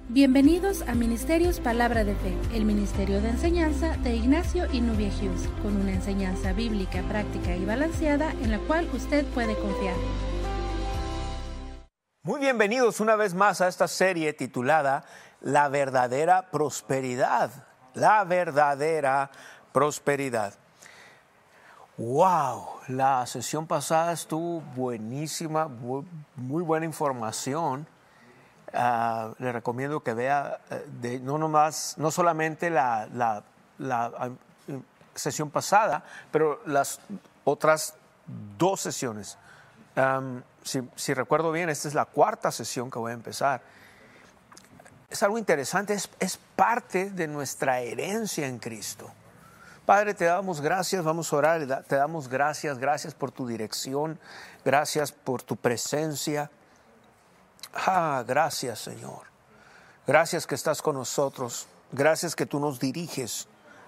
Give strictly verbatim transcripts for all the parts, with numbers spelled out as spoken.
Bienvenidos a Ministerios Palabra de Fe, el ministerio de enseñanza de Ignacio y Nubia Hughes, con una enseñanza bíblica, práctica y balanceada en la cual usted puede confiar. Muy bienvenidos una vez más a esta serie titulada La verdadera prosperidad. La verdadera prosperidad. ¡Wow! La sesión pasada estuvo buenísima, muy, muy buena información. Uh, le recomiendo que vea uh, de, no nomás, no solamente la, la, la uh, sesión pasada, pero las otras dos sesiones. Um, si, si recuerdo bien, esta es la cuarta sesión que voy a empezar. Es algo interesante, es, es parte de nuestra herencia en Cristo. Padre, te damos gracias, vamos a orar, te damos gracias, gracias por tu dirección, gracias por tu presencia. Ah, gracias, Señor. Gracias que estás con nosotros. Gracias que tú nos diriges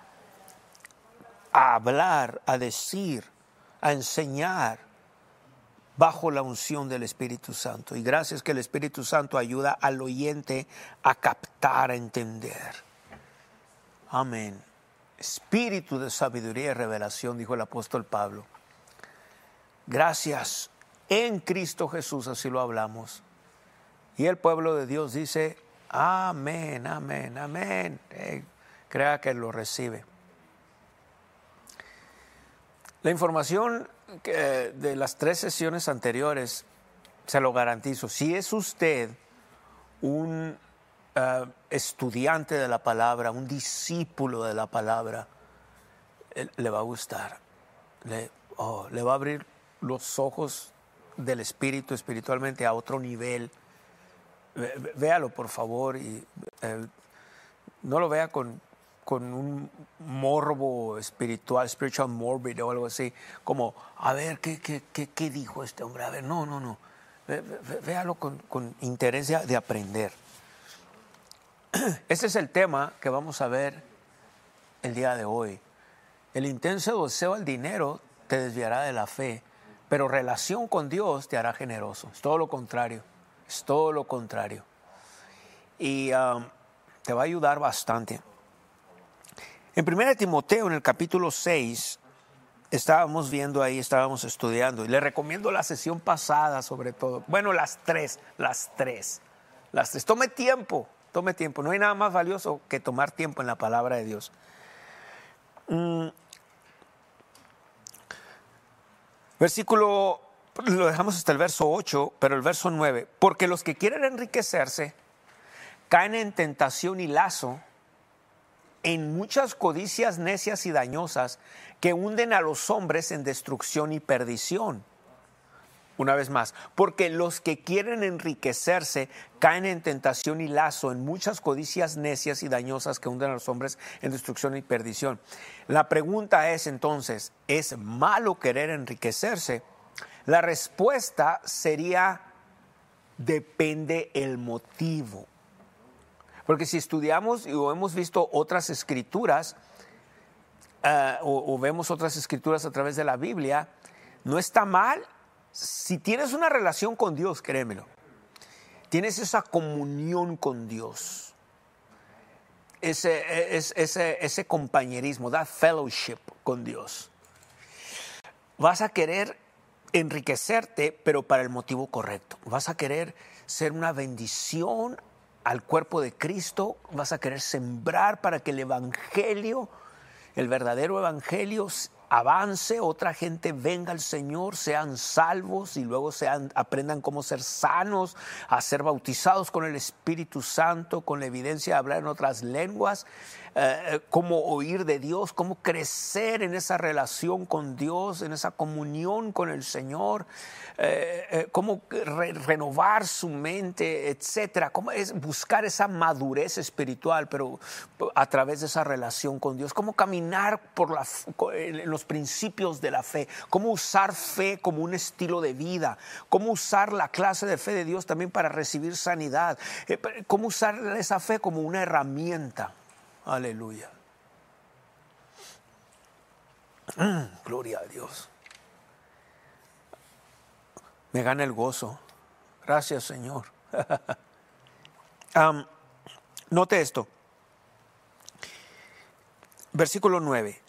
a hablar, a decir, a enseñar bajo la unción del Espíritu Santo. Y gracias que el Espíritu Santo ayuda al oyente a captar, a entender. Amén. Espíritu de sabiduría y revelación, dijo el apóstol Pablo. Gracias. En Cristo Jesús así lo hablamos. Y el pueblo de Dios dice, amén, amén, amén. Eh, crea que lo recibe. La información que, de las tres sesiones anteriores, se lo garantizo. Si es usted un uh, estudiante de la palabra, un discípulo de la palabra, eh, le va a gustar. Le, oh, le va a abrir los ojos del espíritu espiritualmente a otro nivel. Véalo, por favor, y eh, no lo vea con, con un morbo espiritual, spiritual morbid o algo así, como, a ver, ¿qué, qué, qué, qué dijo este hombre? A ver, no, no, no. Vé, vé, véalo con, con interés de aprender. Este es el tema que vamos a ver el día de hoy. El intenso deseo al dinero te desviará de la fe, pero relación con Dios te hará generoso. Es todo lo contrario. Es todo lo contrario. Y um, te va a ayudar bastante. En primera Timoteo, en el capítulo seis, estábamos viendo ahí, estábamos estudiando. Y le recomiendo la sesión pasada, sobre todo. Bueno, las tres, las tres. Las tres. Tome tiempo, tome tiempo. No hay nada más valioso que tomar tiempo en la palabra de Dios. Mm. Versículo... Lo dejamos hasta el verso ocho, pero el verso nueve. Porque los que quieren enriquecerse caen en tentación y lazo, en muchas codicias necias y dañosas que hunden a los hombres en destrucción y perdición. Una vez más, porque los que quieren enriquecerse caen en tentación y lazo, en muchas codicias necias y dañosas que hunden a los hombres en destrucción y perdición. La pregunta es entonces, ¿es malo querer enriquecerse? La respuesta sería, depende el motivo. Porque si estudiamos o hemos visto otras escrituras, uh, o, o vemos otras escrituras a través de la Biblia, no está mal. Si tienes una relación con Dios, créemelo, tienes esa comunión con Dios, ese, ese, ese, ese compañerismo, that fellowship con Dios, vas a querer enriquecerte, pero para el motivo correcto. Vas a querer ser una bendición al cuerpo de Cristo, vas a querer sembrar para que el evangelio, el verdadero evangelio, avance, otra gente venga al Señor, sean salvos y luego sean, aprendan cómo ser sanos, a ser bautizados con el Espíritu Santo, con la evidencia de hablar en otras lenguas, eh, cómo oír de Dios, cómo crecer en esa relación con Dios, en esa comunión con el Señor, eh, eh, cómo re renovar su mente, etcétera. Cómo es buscar esa madurez espiritual, pero a través de esa relación con Dios. Cómo caminar por la, en los principios de la fe. Cómo usar fe como un estilo de vida. Cómo usar la clase de fe de Dios también para recibir sanidad. Cómo usar esa fe como una herramienta. Aleluya. Mm, gloria a Dios. Me gana el gozo. Gracias, Señor. um, Note esto. Versículo nueve.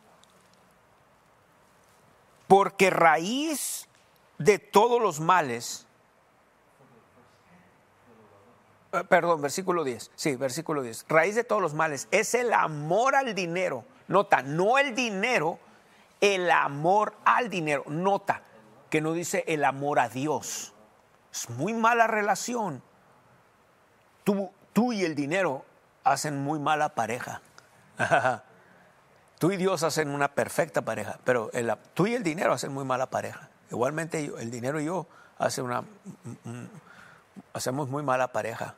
Porque raíz de todos los males, eh, perdón, versículo diez, sí, versículo diez, raíz de todos los males es el amor al dinero. Nota, no el dinero, el amor al dinero. Nota que no dice el amor a Dios. Es muy mala relación. Tú, tú y el dinero hacen muy mala pareja. Tú y Dios hacen una perfecta pareja, pero el, tú y el dinero hacen muy mala pareja. Igualmente yo, el dinero y yo hacen una, hacemos muy mala pareja.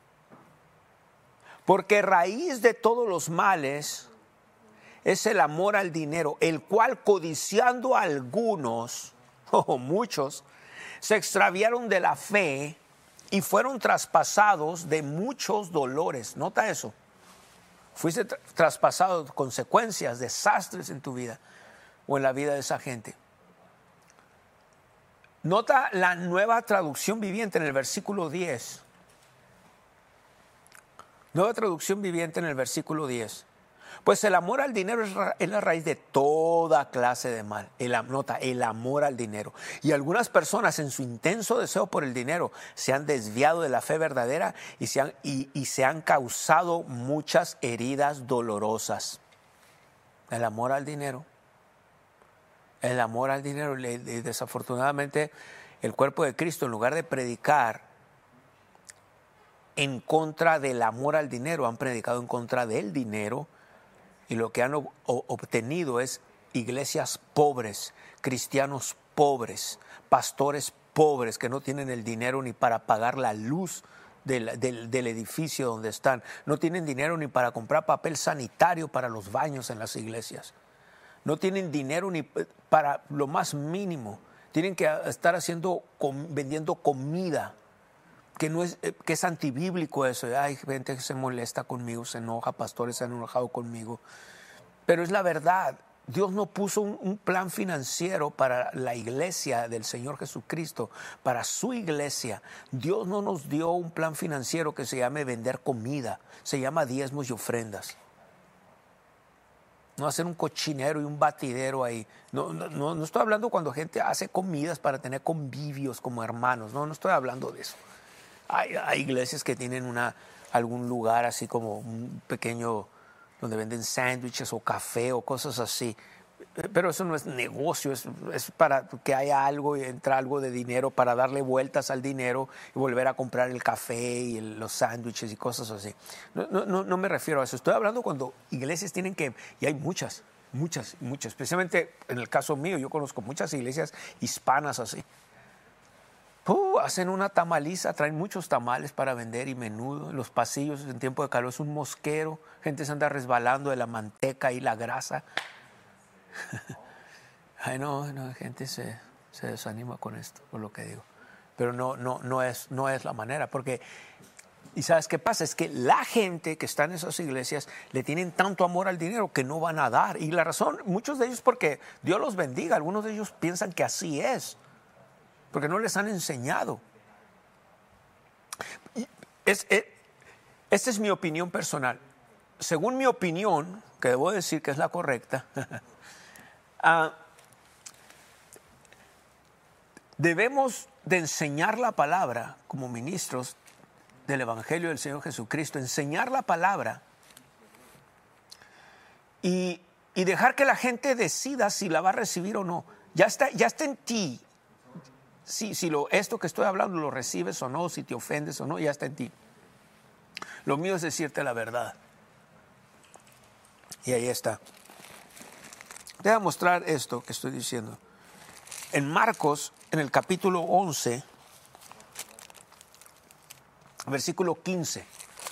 Porque raíz de todos los males es el amor al dinero, el cual codiciando a algunos, o oh, muchos, se extraviaron de la fe y fueron traspasados de muchos dolores. Nota eso. Fuiste tra- traspasado de consecuencias, desastres en tu vida o en la vida de esa gente. Nota la Nueva Traducción Viviente en el versículo diez. Nueva Traducción Viviente en el versículo diez. Pues el amor al dinero es, ra- es la raíz de toda clase de mal. El, nota, el amor al dinero. Y algunas personas en su intenso deseo por el dinero se han desviado de la fe verdadera y se han, y, y se han causado muchas heridas dolorosas. El amor al dinero. El amor al dinero. Y desafortunadamente el cuerpo de Cristo, en lugar de predicar en contra del amor al dinero, han predicado en contra del dinero. Y lo que han obtenido es iglesias pobres, cristianos pobres, pastores pobres que no tienen el dinero ni para pagar la luz del, del, del edificio donde están. No tienen dinero ni para comprar papel sanitario para los baños en las iglesias. No tienen dinero ni para lo más mínimo. Tienen que estar haciendo, vendiendo comida. Que, no es, que es antibíblico eso. Hay gente que se molesta conmigo, se enoja, pastores se han enojado conmigo. Pero es la verdad. Dios no puso un, un plan financiero para la iglesia del Señor Jesucristo, para su iglesia. Dios no nos dio un plan financiero que se llame vender comida, se llama diezmos y ofrendas. No hacer un cochinero y un batidero ahí. No, no, no, no estoy hablando cuando gente hace comidas para tener convivios como hermanos. No, no estoy hablando de eso. Hay, hay iglesias que tienen una, algún lugar así como un pequeño donde venden sándwiches o café o cosas así. Pero eso no es negocio, es, es para que haya algo y entra algo de dinero para darle vueltas al dinero y volver a comprar el café y el, los sándwiches y cosas así. No, no, no me refiero a eso. Estoy hablando cuando iglesias tienen que, y hay muchas, muchas, muchas. Especialmente en el caso mío, yo conozco muchas iglesias hispanas así. Uh, hacen una tamaliza, traen muchos tamales para vender y menudo. En los pasillos en tiempo de calor es un mosquero. Gente se anda resbalando de la manteca y la grasa. Ay, no, no, gente se, se desanima con esto, por lo que digo. Pero no, no, no, es, no es la manera. Porque, ¿y sabes qué pasa? Es que la gente que está en esas iglesias le tienen tanto amor al dinero que no van a dar. Y la razón, muchos de ellos porque Dios los bendiga. Algunos de ellos piensan que así es. Porque no les han enseñado. Es, es, esta es mi opinión personal. Según mi opinión, que debo decir que es la correcta, uh, debemos de enseñar la palabra como ministros del Evangelio del Señor Jesucristo, enseñar la palabra y, y dejar que la gente decida si la va a recibir o no. Ya está, ya está en ti. Si, si lo, esto que estoy hablando lo recibes o no, si te ofendes o no, ya está en ti. Lo mío es decirte la verdad. Y ahí está. Te voy a mostrar esto que estoy diciendo. En Marcos, en el capítulo once, versículo quince,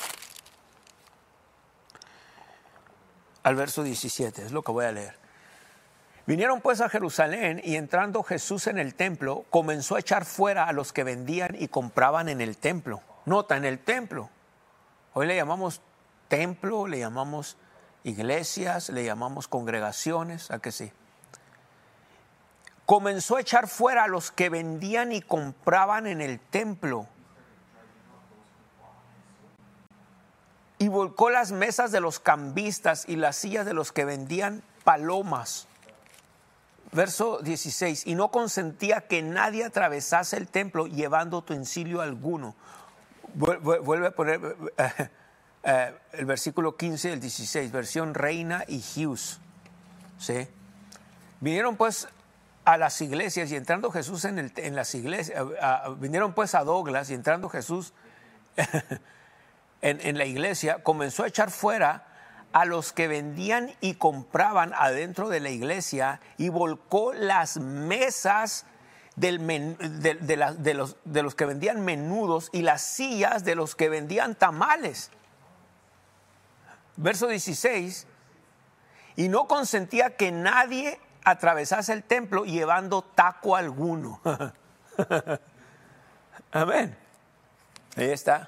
al verso diecisiete, es lo que voy a leer. Vinieron pues a Jerusalén y entrando Jesús en el templo, comenzó a echar fuera a los que vendían y compraban en el templo. Nota, en el templo. Hoy le llamamos templo, le llamamos iglesias, le llamamos congregaciones, ¿a que sí? Comenzó a echar fuera a los que vendían y compraban en el templo. y volcó las mesas de los cambistas y las sillas de los que vendían palomas. Verso dieciséis, y no consentía que nadie atravesase el templo llevando utensilio alguno. Vuelve a poner uh, uh, el versículo quince y el dieciséis, versión Reina y Hughes. ¿Sí? Vinieron pues a las iglesias y entrando Jesús en, el, en las iglesias, uh, uh, vinieron pues a Douglas y entrando Jesús en, en la iglesia, comenzó a echar fuera a los que vendían y compraban adentro de la iglesia y volcó las mesas del men, de, de, la, de, los, de los que vendían menudos y las sillas de los que vendían tamales. Verso dieciséis, y no consentía que nadie atravesase el templo llevando taco alguno. Amén. Ahí está.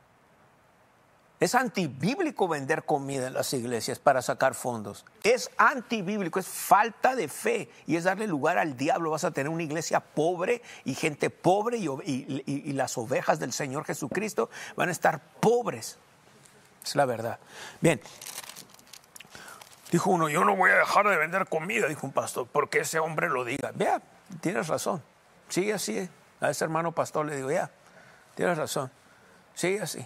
Es antibíblico vender comida en las iglesias para sacar fondos. Es antibíblico, es falta de fe y es darle lugar al diablo. Vas a tener una iglesia pobre y gente pobre y, y, y, y las ovejas del Señor Jesucristo van a estar pobres. Es la verdad. Bien. Dijo uno, yo no voy a dejar de vender comida, dijo un pastor, porque ese hombre lo diga. Vea, tienes razón. Sigue así. A ese hermano pastor le digo, ya, tienes razón. Sigue así.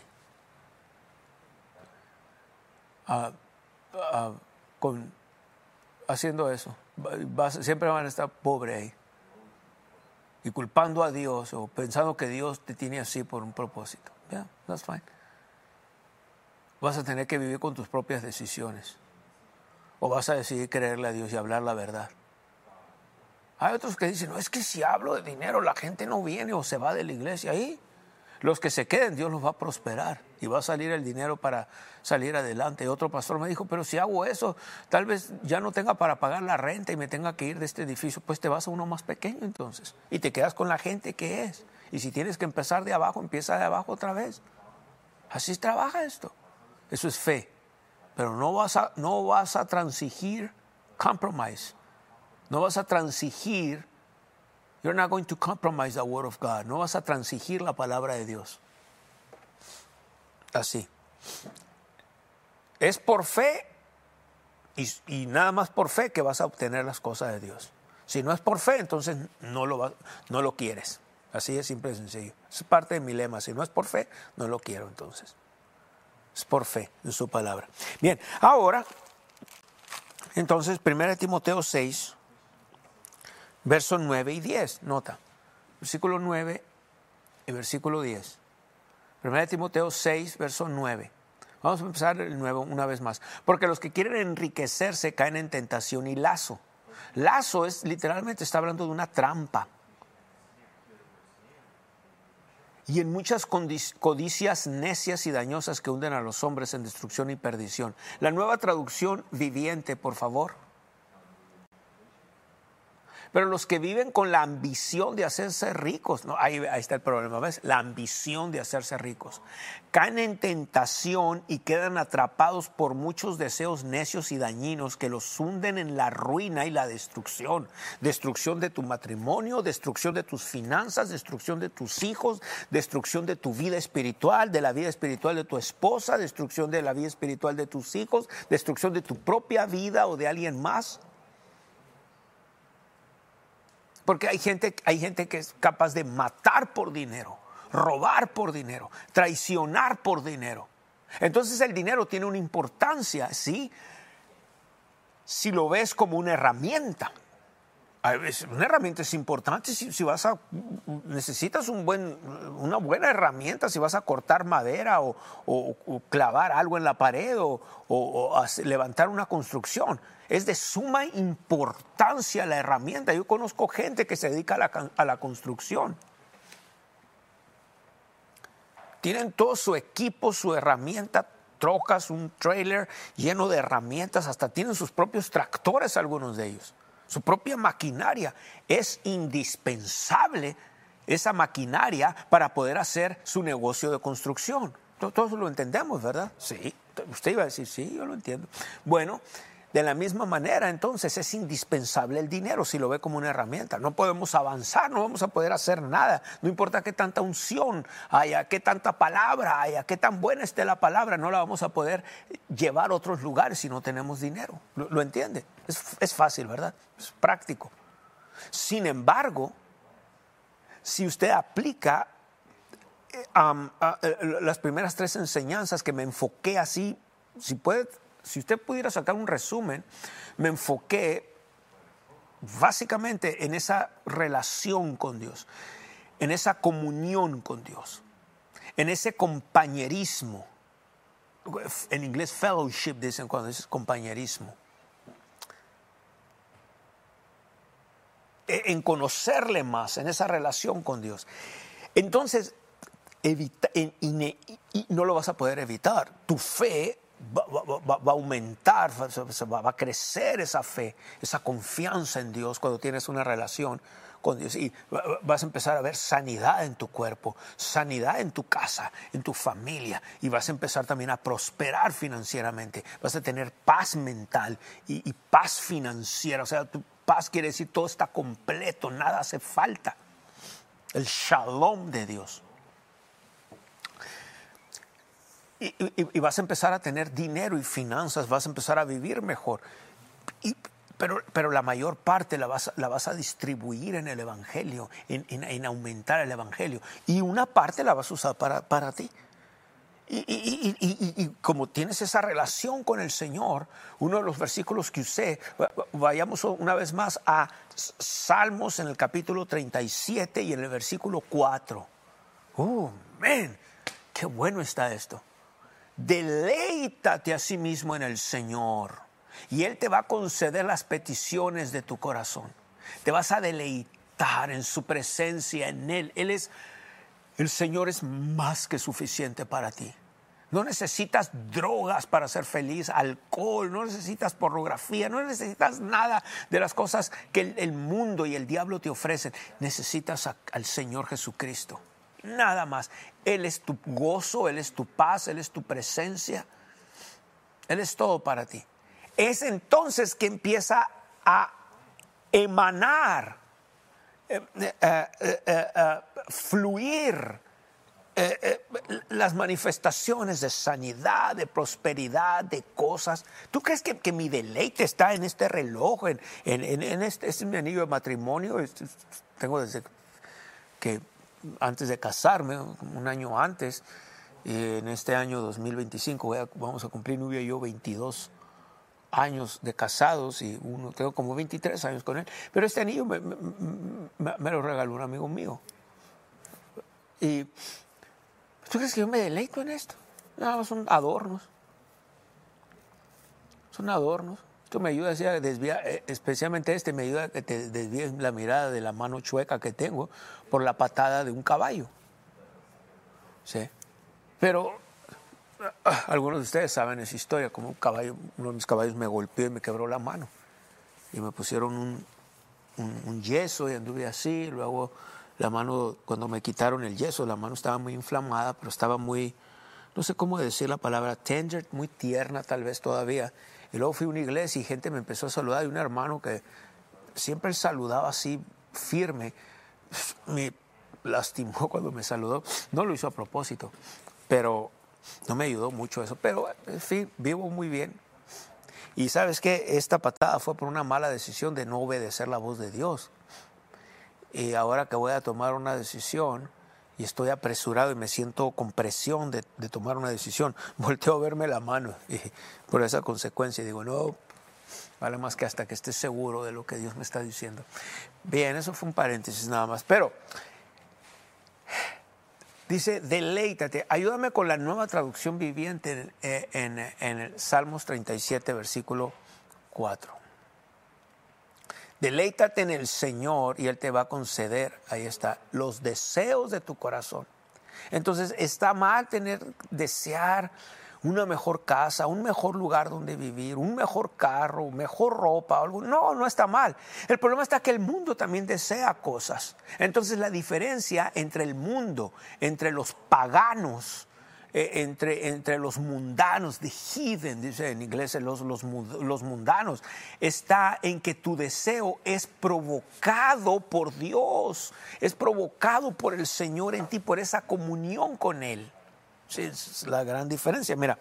Uh, uh, con, haciendo eso, vas, siempre van a estar pobres ahí y culpando a Dios o pensando que Dios te tiene así por un propósito. Yeah, that's fine. Vas a tener que vivir con tus propias decisiones o vas a decidir creerle a Dios y hablar la verdad. Hay otros que dicen, no, es que si hablo de dinero la gente no viene o se va de la iglesia. Ahí los que se queden, Dios los va a prosperar y va a salir el dinero para salir adelante. Y otro pastor me dijo, pero si hago eso, tal vez ya no tenga para pagar la renta y me tenga que ir de este edificio. Pues te vas a uno más pequeño entonces y te quedas con la gente que es. Y si tienes que empezar de abajo, empieza de abajo otra vez. Así trabaja esto. Eso es fe. Pero no vas a, no vas a transigir compromise. No vas a transigir. You're not going to compromise the word of God. No vas a transigir la palabra de Dios. Así. Es por fe y, y nada más por fe que vas a obtener las cosas de Dios. Si no es por fe, entonces no lo, va, no lo quieres. Así es, simple y sencillo. Es parte de mi lema. Si no es por fe, no lo quiero entonces. Es por fe en su palabra. Bien, ahora, entonces, primera de Timoteo seis, versos nueve y diez. Nota, versículo nueve y versículo diez. primera de Timoteo seis, verso nueve. Vamos a empezar el nuevo una vez más. Porque los que quieren enriquecerse caen en tentación y lazo. Lazo es, literalmente está hablando de una trampa. Y en muchas codicias necias y dañosas que hunden a los hombres en destrucción y perdición. La Nueva Traducción Viviente, por favor. Pero los que viven con la ambición de hacerse ricos, ¿no? ahí, ahí está el problema, ¿ves? La ambición de hacerse ricos. Caen en tentación y quedan atrapados por muchos deseos necios y dañinos que los hunden en la ruina y la destrucción. Destrucción de tu matrimonio, destrucción de tus finanzas, destrucción de tus hijos, destrucción de tu vida espiritual, de la vida espiritual de tu esposa, destrucción de la vida espiritual de tus hijos, destrucción de tu propia vida o de alguien más. Porque hay gente, hay gente que es capaz de matar por dinero, robar por dinero, traicionar por dinero. Entonces el dinero tiene una importancia, ¿sí? Si lo ves como una herramienta. Una herramienta es importante si, si vas a, necesitas un buen, una buena herramienta si vas a cortar madera o, o, o clavar algo en la pared o, o, o levantar una construcción. Es de suma importancia la herramienta. Yo conozco gente que se dedica a la, a la construcción. Tienen todo su equipo, su herramienta, trocas, un trailer lleno de herramientas, hasta tienen sus propios tractores algunos de ellos. Su propia maquinaria. Es indispensable esa maquinaria para poder hacer su negocio de construcción. Todos lo entendemos, ¿verdad? Sí. Usted iba a decir, sí, yo lo entiendo. Bueno, De la misma manera, entonces, es indispensable el dinero si lo ve como una herramienta. No podemos avanzar, no vamos a poder hacer nada. No importa qué tanta unción haya, qué tanta palabra haya, qué tan buena esté la palabra, no la vamos a poder llevar a otros lugares si no tenemos dinero. ¿Lo, lo entiende? Es, es fácil, ¿verdad? Es práctico. Sin embargo, si usted aplica um, uh, las primeras tres enseñanzas que me enfoqué así, si puede... Si usted pudiera sacar un resumen, me enfoqué básicamente en esa relación con Dios, en esa comunión con Dios, en ese compañerismo. En inglés fellowship dicen cuando es compañerismo. En conocerle más, en esa relación con Dios. Entonces, evita, y, y, y no lo vas a poder evitar. Tu fe Va, va, va a aumentar, va, va a crecer esa fe, esa confianza en Dios cuando tienes una relación con Dios. Y vas a empezar a ver sanidad en tu cuerpo, sanidad en tu casa, en tu familia. Y vas a empezar también a prosperar financieramente. Vas a tener paz mental y, y paz financiera. O sea, tu paz quiere decir todo está completo, nada hace falta. El shalom de Dios. Y, y, y vas a empezar a tener dinero y finanzas, vas a empezar a vivir mejor. Y, pero, pero la mayor parte la vas, la vas a distribuir en el Evangelio, en, en, en aumentar el Evangelio. Y una parte la vas a usar para, para ti. Y, y, y, y, y como tienes esa relación con el Señor, uno de los versículos que usé, vayamos una vez más a Salmos en el capítulo treinta y siete y en el versículo cuatro. ¡Oh, man! ¡Qué bueno está esto! Deleítate a sí mismo en el Señor y Él te va a conceder las peticiones de tu corazón. Te vas a deleitar en su presencia, en Él. Él es, el Señor es más que suficiente para ti. No necesitas drogas para ser feliz, alcohol, no necesitas pornografía, no necesitas nada de las cosas que el, el mundo y el diablo te ofrecen. Necesitas a, al Señor Jesucristo. Nada más. Él es tu gozo, Él es tu paz, Él es tu presencia. Él es todo para ti. Es entonces que empieza a emanar, eh, eh, eh, eh, fluir eh, eh, las manifestaciones de sanidad, de prosperidad, de cosas. ¿Tú crees que, que mi deleite está en este reloj, en, en, en este, este es mi anillo de matrimonio? Tengo desde que antes de casarme, un año antes, y en este año dos mil veinticinco voy a, vamos a cumplir Nubia y yo veintidós años de casados y uno tengo como veintitrés años con él, pero este anillo me, me, me, me lo regaló un amigo mío. Y ¿tú crees que yo me deleito en esto? No, son adornos. Son adornos. Esto me ayuda así a desviar, especialmente este me ayuda a que te desvíes la mirada de la mano chueca que tengo por la patada de un caballo. ¿Sí? Pero ah, algunos de ustedes saben esa historia, como un caballo, uno de mis caballos me golpeó y me quebró la mano. Y me pusieron un, un, un yeso y anduve así. Luego la mano, cuando me quitaron el yeso, la mano estaba muy inflamada, pero estaba muy, no sé cómo decir la palabra, tender, muy tierna tal vez todavía. Y luego fui a una iglesia y gente me empezó a saludar. Y un hermano que siempre saludaba así firme, me lastimó cuando me saludó. No lo hizo a propósito, pero no me ayudó mucho eso. Pero, en fin, vivo muy bien. Y ¿sabes qué? Esta patada fue por una mala decisión de no obedecer la voz de Dios. Y ahora que voy a tomar una decisión y estoy apresurado y me siento con presión de, de tomar una decisión, volteo a verme la mano y por esa consecuencia digo, no, vale más que hasta que esté seguro de lo que Dios me está diciendo. Bien, eso fue un paréntesis nada más, pero dice, deleítate. Ayúdame con la Nueva Traducción Viviente en, en, en el Salmos treinta y siete, versículo cuatro. Deleítate en el Señor y Él te va a conceder, ahí está, los deseos de tu corazón. Entonces, está mal tener, desear una mejor casa, un mejor lugar donde vivir, un mejor carro, mejor ropa, algo. No, no está mal. El problema está que el mundo también desea cosas. Entonces, la diferencia entre el mundo, entre los paganos, eh, entre, entre los mundanos, the heathen, dice en inglés los, los, los mundanos, está en que tu deseo es provocado por Dios, es provocado por el Señor en ti, por esa comunión con Él. Sí, es la gran diferencia. Mira,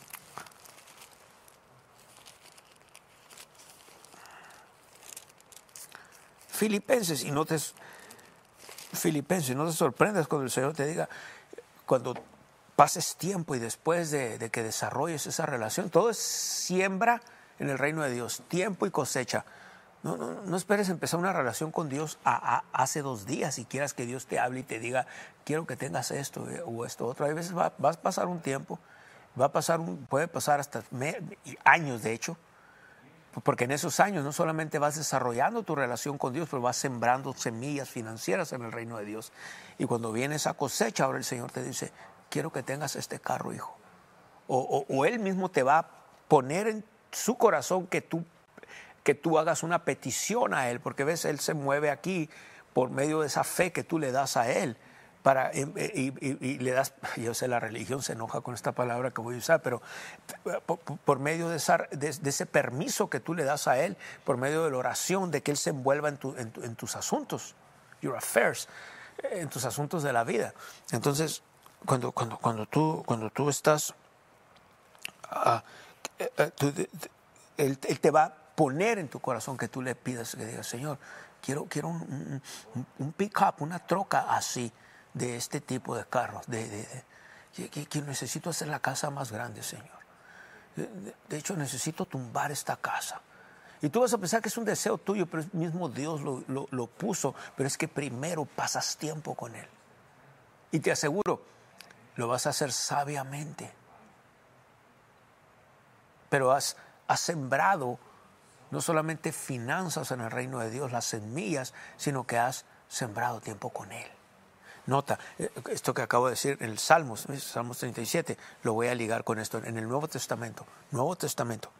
Filipenses, y no te, Filipenses, no te sorprendas cuando el Señor te diga, cuando pases tiempo y después de, de que desarrolles esa relación, todo es siembra en el reino de Dios, tiempo y cosecha. No, no, no esperes empezar una relación con Dios a, a, hace dos días y quieras que Dios te hable y te diga, quiero que tengas esto o esto otro. Hay veces va, vas a pasar un tiempo, va a pasar un, puede pasar hasta me, años de hecho, porque en esos años no solamente vas desarrollando tu relación con Dios, pero vas sembrando semillas financieras en el reino de Dios. Y cuando viene esa cosecha, ahora el Señor te dice, quiero que tengas este carro, hijo. O, o, o Él mismo te va a poner en su corazón que tú, que tú hagas una petición a Él, porque ves, Él se mueve aquí por medio de esa fe que tú le das a Él. Para, y, y, y, y le das, yo sé, la religión se enoja con esta palabra que voy a usar, pero por, por medio de, esa, de, de ese permiso que tú le das a Él, por medio de la oración, de que Él se envuelva en, tu, en, tu, en tus asuntos, your affairs, en tus asuntos de la vida. Entonces, cuando, cuando, cuando, tú, cuando tú estás, uh, uh, tú, él, él te va a poner en tu corazón que tú le pidas, que digas, Señor, quiero, quiero un, un, un pick-up, una troca así, de este tipo de carros, de, de, de, que, que necesito hacer la casa más grande, Señor. De, de, de hecho, necesito tumbar esta casa. Y tú vas a pensar que es un deseo tuyo, pero el mismo Dios lo, lo, lo puso, pero es que primero pasas tiempo con Él. Y te aseguro, lo vas a hacer sabiamente. Pero has, has sembrado no solamente finanzas en el reino de Dios, las semillas, sino que has sembrado tiempo con Él. Nota, esto que acabo de decir en el Salmos, Salmos treinta y siete, lo voy a ligar con esto en el Nuevo Testamento. Nuevo Testamento.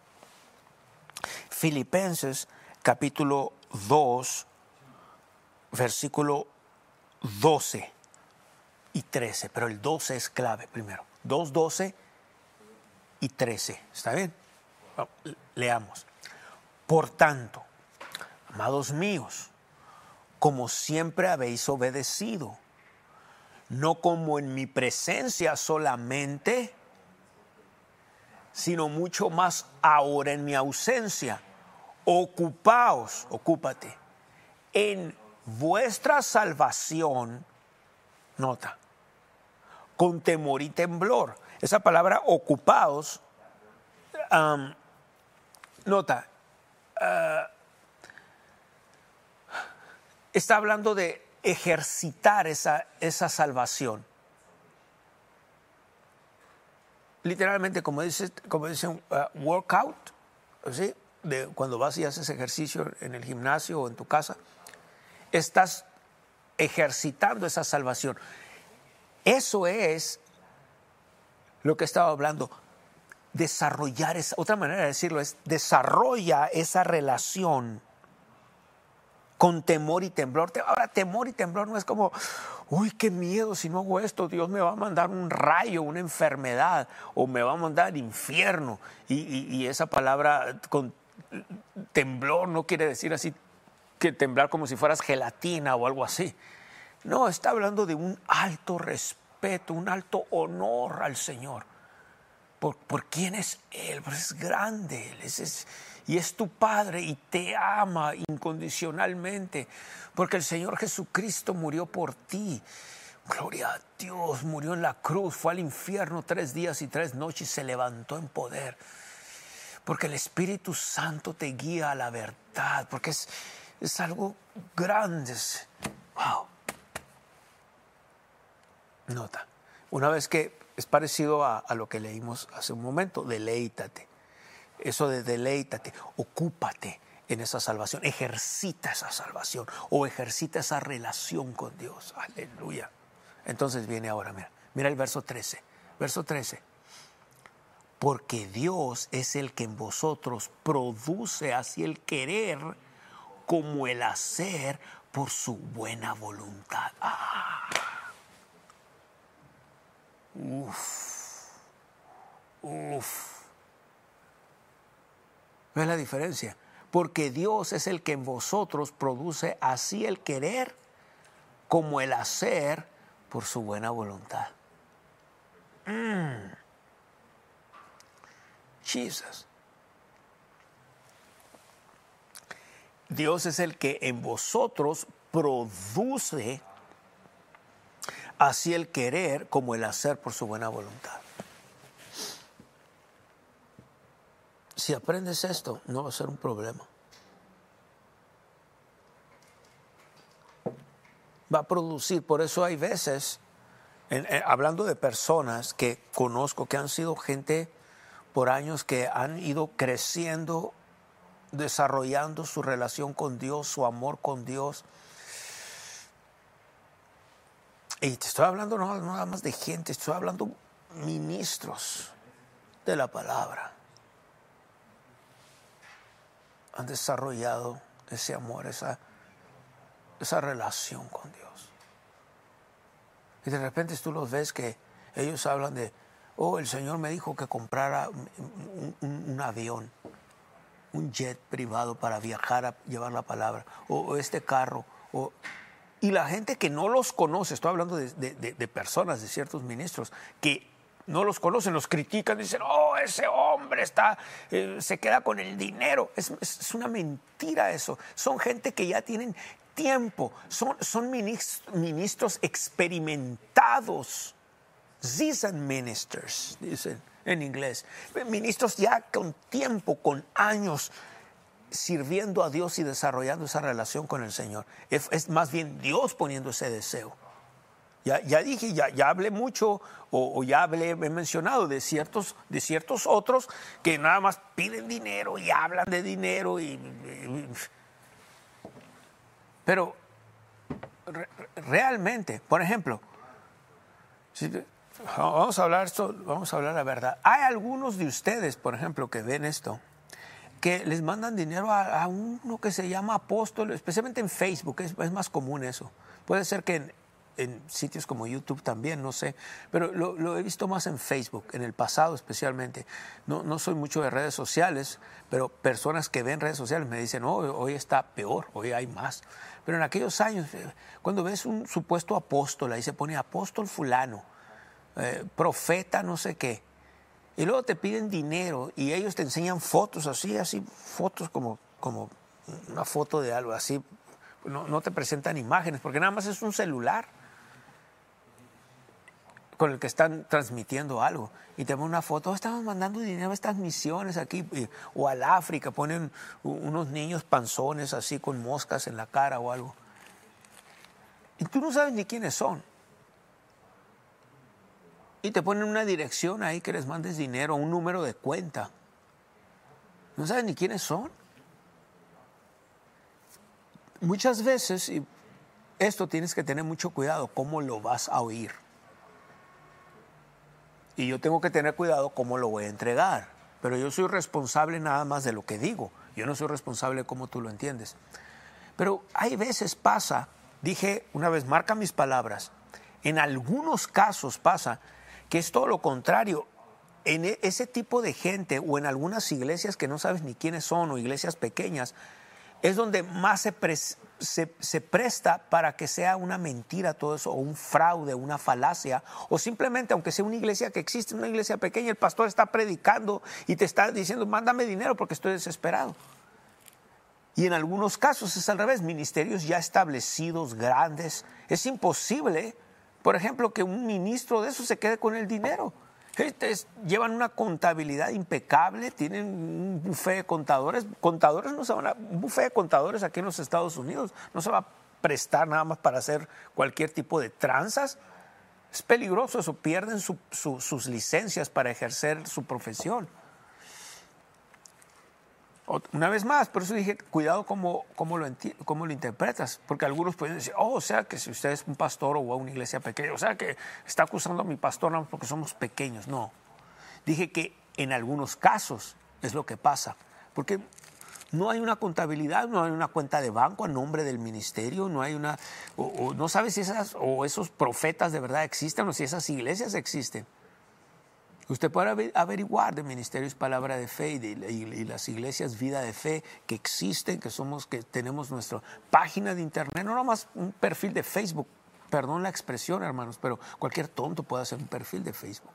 Filipenses capítulo dos, versículo doce y trece, pero el doce es clave primero. dos, doce y trece, ¿está bien? Bueno, leamos. Por tanto, amados míos, como siempre habéis obedecido, no como en mi presencia solamente, sino mucho más ahora en mi ausencia. Ocupaos, ocúpate, en vuestra salvación, nota, con temor y temblor. Esa palabra ocupaos, um, nota, uh, está hablando de ejercitar esa, esa salvación. Literalmente, como dice, como dice un uh, workout, ¿sí? De cuando vas y haces ejercicio en el gimnasio o en tu casa, estás ejercitando esa salvación. Eso es lo que estaba hablando. Desarrollar esa, otra manera de decirlo es desarrolla esa relación con temor y temblor. Ahora, temor y temblor no es como, uy, qué miedo, si no hago esto, Dios me va a mandar un rayo, una enfermedad, o me va a mandar al infierno. Y, y, y esa palabra con temblor no quiere decir así, que temblar como si fueras gelatina o algo así. No, está hablando de un alto respeto, un alto honor al Señor. Por, por quién es Él, pues es grande, Él es, es, y es tu Padre y te ama incondicionalmente, porque el Señor Jesucristo murió por ti. Gloria a Dios, murió en la cruz, fue al infierno tres días y tres noches y se levantó en poder. Porque el Espíritu Santo te guía a la verdad, porque es, es algo grande. Wow. Nota, una vez que es parecido a, a lo que leímos hace un momento, deleítate. Eso de deleítate, ocúpate en esa salvación, ejercita esa salvación o ejercita esa relación con Dios. Aleluya. Entonces viene ahora, mira, mira el verso trece. Verso trece. Porque Dios es el que en vosotros produce así el querer como el hacer por su buena voluntad. Ah. Uf. Uf. ¿Ves la diferencia? Porque Dios es el que en vosotros produce así el querer como el hacer por su buena voluntad. Mm. Jesus. Dios es el que en vosotros produce así el querer como el hacer por su buena voluntad. Si aprendes esto, no va a ser un problema. Va a producir, por eso hay veces, en, en, hablando de personas que conozco, que han sido gente por años que han ido creciendo, desarrollando su relación con Dios, su amor con Dios. Y te estoy hablando no, no nada más de gente, estoy hablando ministros de la palabra. Han desarrollado ese amor, esa, esa relación con Dios. Y de repente tú los ves que ellos hablan de, oh, el Señor me dijo que comprara un, un, un avión, un jet privado para viajar a llevar la palabra, o, o este carro. O, y la gente que no los conoce, estoy hablando de, de, de personas, de ciertos ministros, que no los conocen, los critican, dicen, oh, ese hombre está, eh, se queda con el dinero. Es, es, es una mentira eso. Son gente que ya tienen tiempo, son, son ministros experimentados, seasoned ministers, dicen en inglés. Ministros ya con tiempo, con años, sirviendo a Dios y desarrollando esa relación con el Señor. Es, es más bien Dios poniendo ese deseo. Ya, ya dije, ya, ya hablé mucho, o, o ya hablé, he mencionado de ciertos, de ciertos otros que nada más piden dinero y hablan de dinero. Y, y, pero re, realmente, por ejemplo, si, vamos a hablar esto, vamos a hablar la verdad. Hay algunos de ustedes, por ejemplo, que ven esto, que les mandan dinero a, a uno que se llama apóstol, especialmente en Facebook, es, es más común eso. Puede ser que en, en sitios como YouTube también, no sé, pero lo, lo he visto más en Facebook, en el pasado especialmente. No, no soy mucho de redes sociales, pero personas que ven redes sociales me dicen, oh, hoy está peor, hoy hay más. Pero en aquellos años, cuando ves un supuesto apóstol, ahí se pone apóstol fulano, eh, profeta no sé qué, y luego te piden dinero y ellos te enseñan fotos así, así, fotos como, como una foto de algo así. No, no te presentan imágenes porque nada más es un celular con el que están transmitiendo algo. Y te ponen una foto, oh, estamos mandando dinero a estas misiones aquí, y, o al África, ponen unos niños panzones así con moscas en la cara o algo. Y tú no sabes ni quiénes son. Y te ponen una dirección ahí que les mandes dinero, un número de cuenta. No sabes ni quiénes son. Muchas veces, y esto tienes que tener mucho cuidado, cómo lo vas a oír. Y yo tengo que tener cuidado cómo lo voy a entregar. Pero yo soy responsable nada más de lo que digo. Yo no soy responsable de cómo tú lo entiendes. Pero hay veces pasa, dije una vez, marca mis palabras, en algunos casos pasa que es todo lo contrario. En ese tipo de gente o en algunas iglesias que no sabes ni quiénes son o iglesias pequeñas, es donde más se, pre, se, se presta para que sea una mentira todo eso, o un fraude, una falacia, o simplemente, aunque sea una iglesia que existe, una iglesia pequeña, el pastor está predicando y te está diciendo, mándame dinero porque estoy desesperado. Y en algunos casos es al revés, ministerios ya establecidos, grandes. Es imposible, por ejemplo, que un ministro de eso se quede con el dinero. Es, llevan una contabilidad impecable, tienen un bufé de contadores. Contadores no se van a, un bufé de contadores aquí en los Estados Unidos no se va a prestar nada más para hacer cualquier tipo de tranzas. Es peligroso eso, pierden su, su, sus licencias para ejercer su profesión. Una vez más, por eso dije, cuidado cómo, cómo, lo, cómo lo interpretas, porque algunos pueden decir, oh, o sea, que si usted es un pastor o una iglesia pequeña, o sea, que está acusando a mi pastor no porque somos pequeños. No, dije que en algunos casos es lo que pasa, porque no hay una contabilidad, no hay una cuenta de banco a nombre del ministerio, no hay una, o, o no sabes si esas, o esos profetas de verdad existen o si esas iglesias existen. Usted puede averiguar de Ministerios Palabra de Fe y, de, y, y las iglesias Vida de Fe que existen, que somos, que tenemos nuestra página de internet, no nomás un perfil de Facebook. Perdón la expresión, hermanos, pero cualquier tonto puede hacer un perfil de Facebook.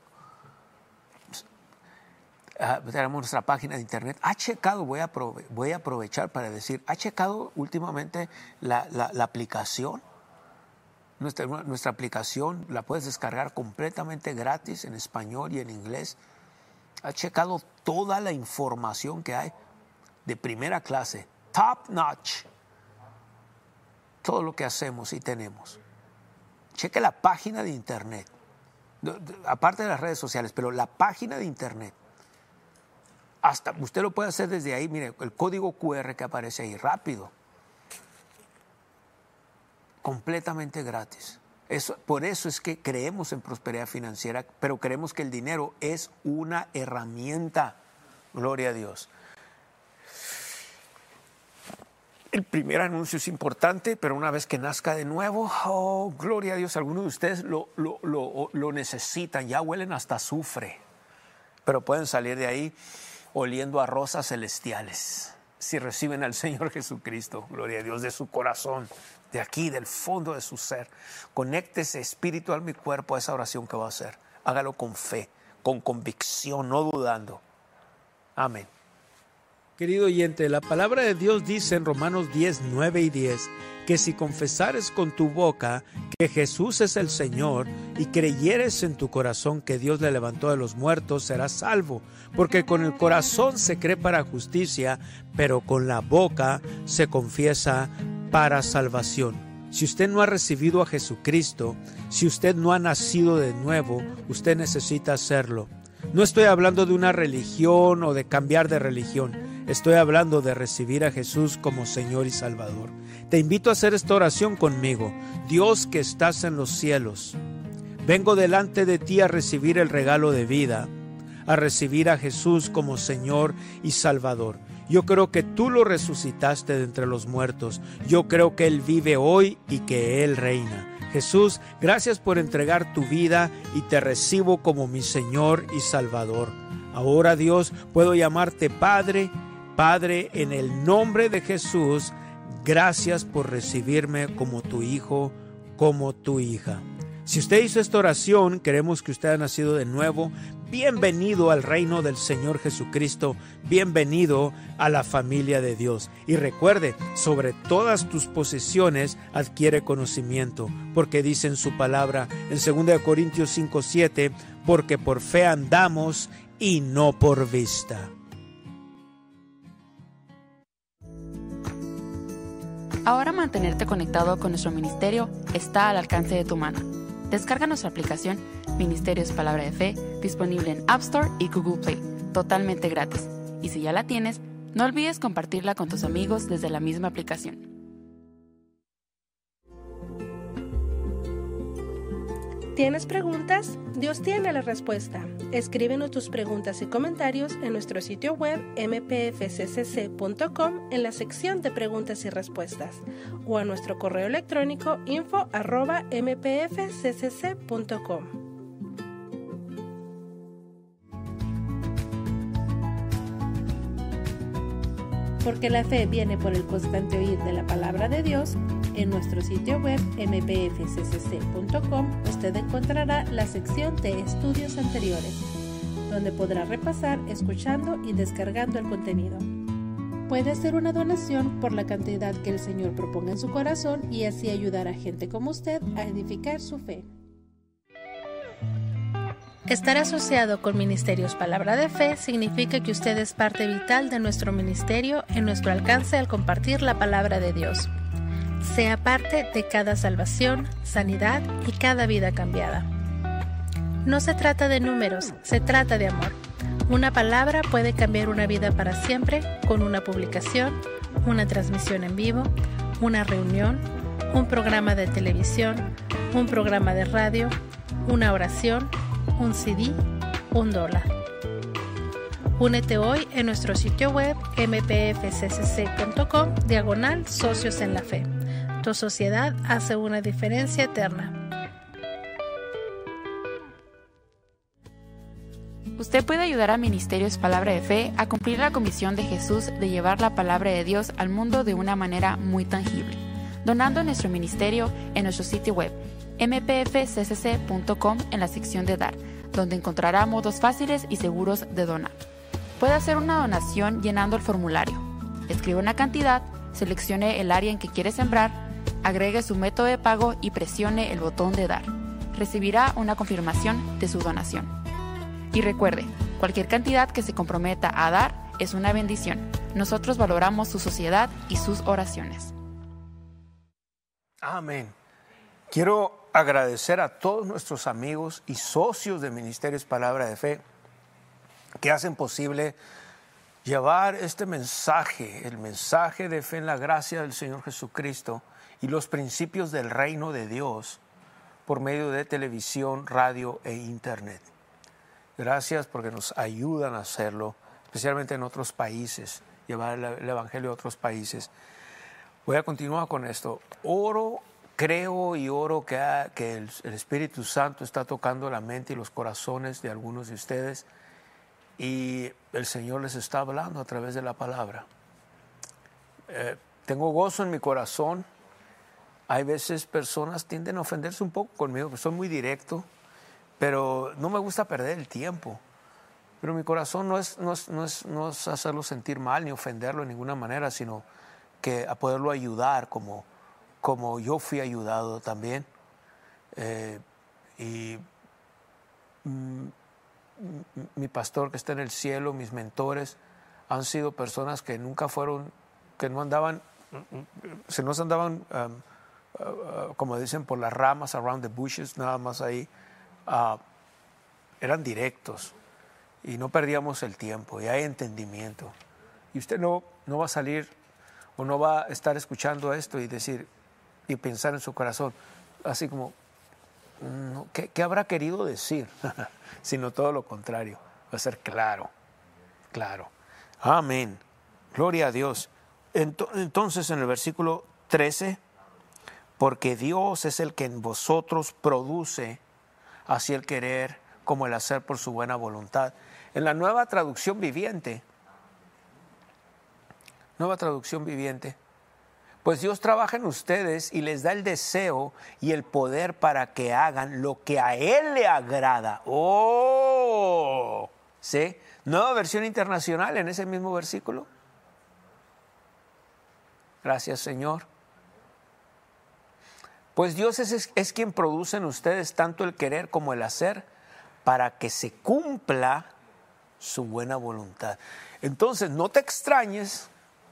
Uh, tenemos nuestra página de internet. ¿Ha checado? Voy a, aprove voy a aprovechar para decir, ¿ha checado últimamente la, la, la aplicación? Nuestra, nuestra aplicación la puedes descargar completamente gratis en español y en inglés. ¿Ha checado toda la información que hay de primera clase? Top notch. Todo lo que hacemos y tenemos. Cheque la página de internet, aparte de las redes sociales, pero la página de internet. Hasta usted lo puede hacer desde ahí, mire, el código cu erre que aparece ahí, rápido. Completamente gratis. Eso, por eso es que creemos en prosperidad financiera, pero creemos que el dinero es una herramienta. Gloria a Dios. El primer anuncio es importante, pero una vez que nazca de nuevo, oh, gloria a Dios, algunos de ustedes lo, lo, lo, lo necesitan, ya huelen hasta azufre, pero pueden salir de ahí oliendo a rosas celestiales, si reciben al Señor Jesucristo, gloria a Dios, de su corazón, de aquí, del fondo de su ser. Conéctese espíritu, alma y cuerpo a esa oración que va a hacer. Hágalo con fe, con convicción, no dudando. Amén. Querido oyente, la palabra de Dios dice en Romanos diez, nueve y diez, que si confesares con tu boca que Jesús es el Señor y creyeres en tu corazón que Dios le levantó de los muertos, serás salvo, porque con el corazón se cree para justicia, pero con la boca se confiesa para salvación. Si usted no ha recibido a Jesucristo, si usted no ha nacido de nuevo, usted necesita hacerlo. No estoy hablando de una religión o de cambiar de religión. Estoy hablando de recibir a Jesús como Señor y Salvador. Te invito a hacer esta oración conmigo. Dios que estás en los cielos, vengo delante de ti a recibir el regalo de vida, a recibir a Jesús como Señor y Salvador. Yo creo que tú lo resucitaste de entre los muertos. Yo creo que Él vive hoy y que Él reina. Jesús, gracias por entregar tu vida y te recibo como mi Señor y Salvador. Ahora, Dios, puedo llamarte Padre. Padre, en el nombre de Jesús, gracias por recibirme como tu hijo, como tu hija. Si usted hizo esta oración, queremos que usted haya nacido de nuevo. Bienvenido al reino del Señor Jesucristo. Bienvenido a la familia de Dios. Y recuerde, sobre todas tus posesiones adquiere conocimiento, porque dice en su palabra en segunda de Corintios cinco, siete, porque por fe andamos y no por vista. Ahora mantenerte conectado con nuestro ministerio está al alcance de tu mano. Descarga nuestra aplicación Ministerios Palabra de Fe, disponible en App Store y Google Play, totalmente gratis. Y si ya la tienes, no olvides compartirla con tus amigos desde la misma aplicación. ¿Tienes preguntas? Dios tiene la respuesta. Escríbenos tus preguntas y comentarios en nuestro sitio web eme pe efe ce ce ce punto com en la sección de preguntas y respuestas o a nuestro correo electrónico info arroba eme pe efe ce ce ce punto com. Porque la fe viene por el constante oír de la palabra de Dios. En nuestro sitio web eme pe efe ce ce ce punto com usted encontrará la sección de estudios anteriores, donde podrá repasar, escuchando y descargando el contenido. Puede hacer una donación por la cantidad que el Señor proponga en su corazón y así ayudar a gente como usted a edificar su fe. Estar asociado con Ministerios Palabra de Fe significa que usted es parte vital de nuestro ministerio en nuestro alcance al compartir la palabra de Dios. Sea parte de cada salvación, sanidad y cada vida cambiada. No se trata de números, se trata de amor. Una palabra puede cambiar una vida para siempre con una publicación, una transmisión en vivo, una reunión, un programa de televisión, un programa de radio, una oración, un ce de, un dólar. Únete hoy en nuestro sitio web eme pe efe ce ce ce punto com diagonal socios en la fe. Tu sociedad hace una diferencia eterna. Usted puede ayudar a Ministerios Palabra de Fe a cumplir la comisión de Jesús de llevar la palabra de Dios al mundo de una manera muy tangible, donando a nuestro ministerio en nuestro sitio web m p f c c c punto com en la sección de Dar, donde encontrará modos fáciles y seguros de donar. Puede hacer una donación llenando el formulario. Escribe una cantidad, seleccione el área en que quiere sembrar, agregue su método de pago y presione el botón de Dar. Recibirá una confirmación de su donación. Y recuerde, cualquier cantidad que se comprometa a dar es una bendición. Nosotros valoramos su sociedad y sus oraciones. Amén. Quiero agradecer a todos nuestros amigos y socios de Ministerios Palabra de Fe que hacen posible llevar este mensaje, el mensaje de fe en la gracia del Señor Jesucristo y los principios del reino de Dios por medio de televisión, radio e internet. Gracias porque nos ayudan a hacerlo, especialmente en otros países, llevar el, el Evangelio a otros países. Voy a continuar con esto. Oro, creo y oro que, ha, que el, el Espíritu Santo está tocando la mente y los corazones de algunos de ustedes y el Señor les está hablando a través de la palabra. Eh, tengo gozo en mi corazón. Hay veces personas tienden a ofenderse un poco conmigo, que soy muy directo, pero no me gusta perder el tiempo. Pero mi corazón no es, no es, no es, no es hacerlo sentir mal ni ofenderlo de ninguna manera, sino que a poderlo ayudar como, como yo fui ayudado también. Eh, y mm, mi pastor que está en el cielo, mis mentores, han sido personas que nunca fueron, que no andaban, se nos andaban, um, uh, uh, como dicen, por las ramas, around the bushes, nada más ahí. Uh, eran directos y no perdíamos el tiempo y hay entendimiento. Y usted no, no va a salir o no va a estar escuchando esto y decir y pensar en su corazón, así como, no, ¿qué, ¿qué habrá querido decir? Sino todo lo contrario, va a ser claro, claro. Amén. Gloria a Dios. Entonces en el versículo trece, porque Dios es el que en vosotros produce así el querer como el hacer por su buena voluntad. En la nueva traducción viviente, nueva traducción viviente, pues Dios trabaja en ustedes y les da el deseo y el poder para que hagan lo que a Él le agrada. ¡Oh! ¿Sí? Nueva versión internacional en ese mismo versículo. Gracias, Señor. Pues Dios es, es quien produce en ustedes tanto el querer como el hacer para que se cumpla su buena voluntad. Entonces, no te extrañes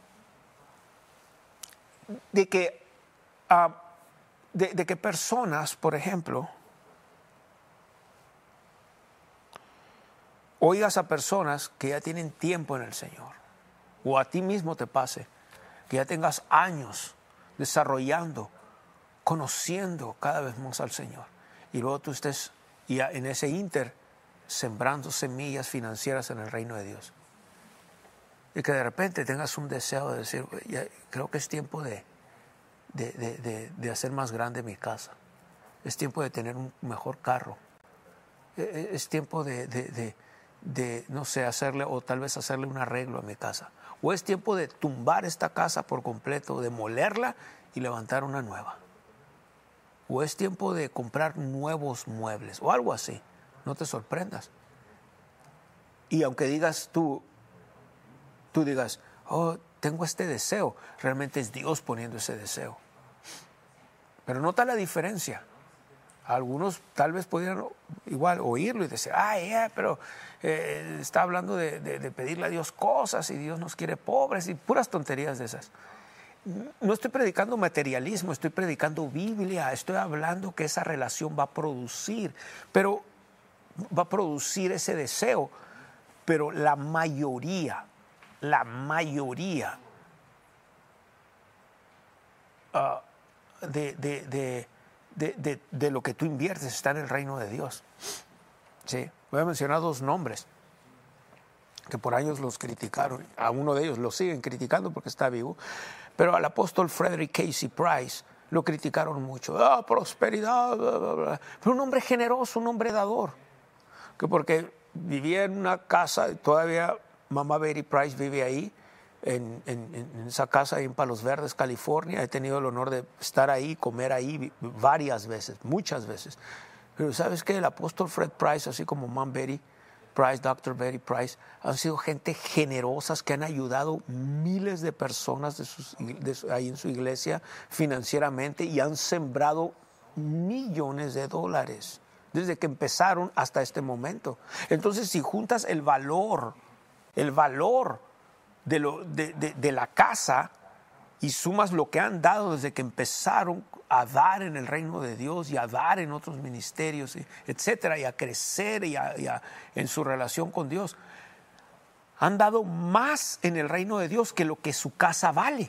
de que, uh, de, de que personas, por ejemplo, oigas a personas que ya tienen tiempo en el Señor, o a ti mismo te pase, que ya tengas años desarrollando, conociendo cada vez más al Señor, y luego tú estés ya en ese inter sembrando semillas financieras en el reino de Dios, y que de repente tengas un deseo de decir, ya, creo que es tiempo de, de, de, de, de hacer más grande mi casa, es tiempo de tener un mejor carro, es tiempo de, de, de, de no sé, hacerle o tal vez hacerle un arreglo a mi casa, o es tiempo de tumbar esta casa por completo, demolerla y levantar una nueva. O es tiempo de comprar nuevos muebles o algo así. No te sorprendas. Y aunque digas tú, tú digas, oh, tengo este deseo, realmente es Dios poniendo ese deseo. Pero nota la diferencia. Algunos tal vez pudieran igual oírlo y decir, ah, yeah, pero eh, está hablando de, de, de pedirle a Dios cosas y Dios nos quiere pobres y puras tonterías de esas. No estoy predicando materialismo, estoy predicando Biblia, estoy hablando que esa relación va a producir, pero va a producir ese deseo, pero la mayoría, la mayoría uh, de, de, de, de, de, de lo que tú inviertes está en el reino de Dios. Sí, voy a mencionar dos nombres que por años los criticaron, a uno de ellos lo siguen criticando porque está vivo, pero al apóstol Frederick Casey Price lo criticaron mucho. Ah, prosperidad, bla, bla, bla. Pero un hombre generoso, un hombre dador, que porque vivía en una casa, todavía mamá Betty Price vive ahí, en, en, en esa casa ahí en Palos Verdes, California. He tenido el honor de estar ahí, comer ahí varias veces, muchas veces. Pero ¿sabes qué? El apóstol Fred Price, así como Mom Betty Price, doctor Betty Price, han sido gente generosas que han ayudado miles de personas de sus, de su, ahí en su iglesia financieramente y han sembrado millones de dólares desde que empezaron hasta este momento. Entonces, si juntas el valor, el valor de, lo, de, de, de la casa y sumas lo que han dado desde que empezaron a dar en el reino de Dios y a dar en otros ministerios, etcétera, y a crecer y, a, y a, en su relación con Dios, han dado más en el reino de Dios que lo que su casa vale.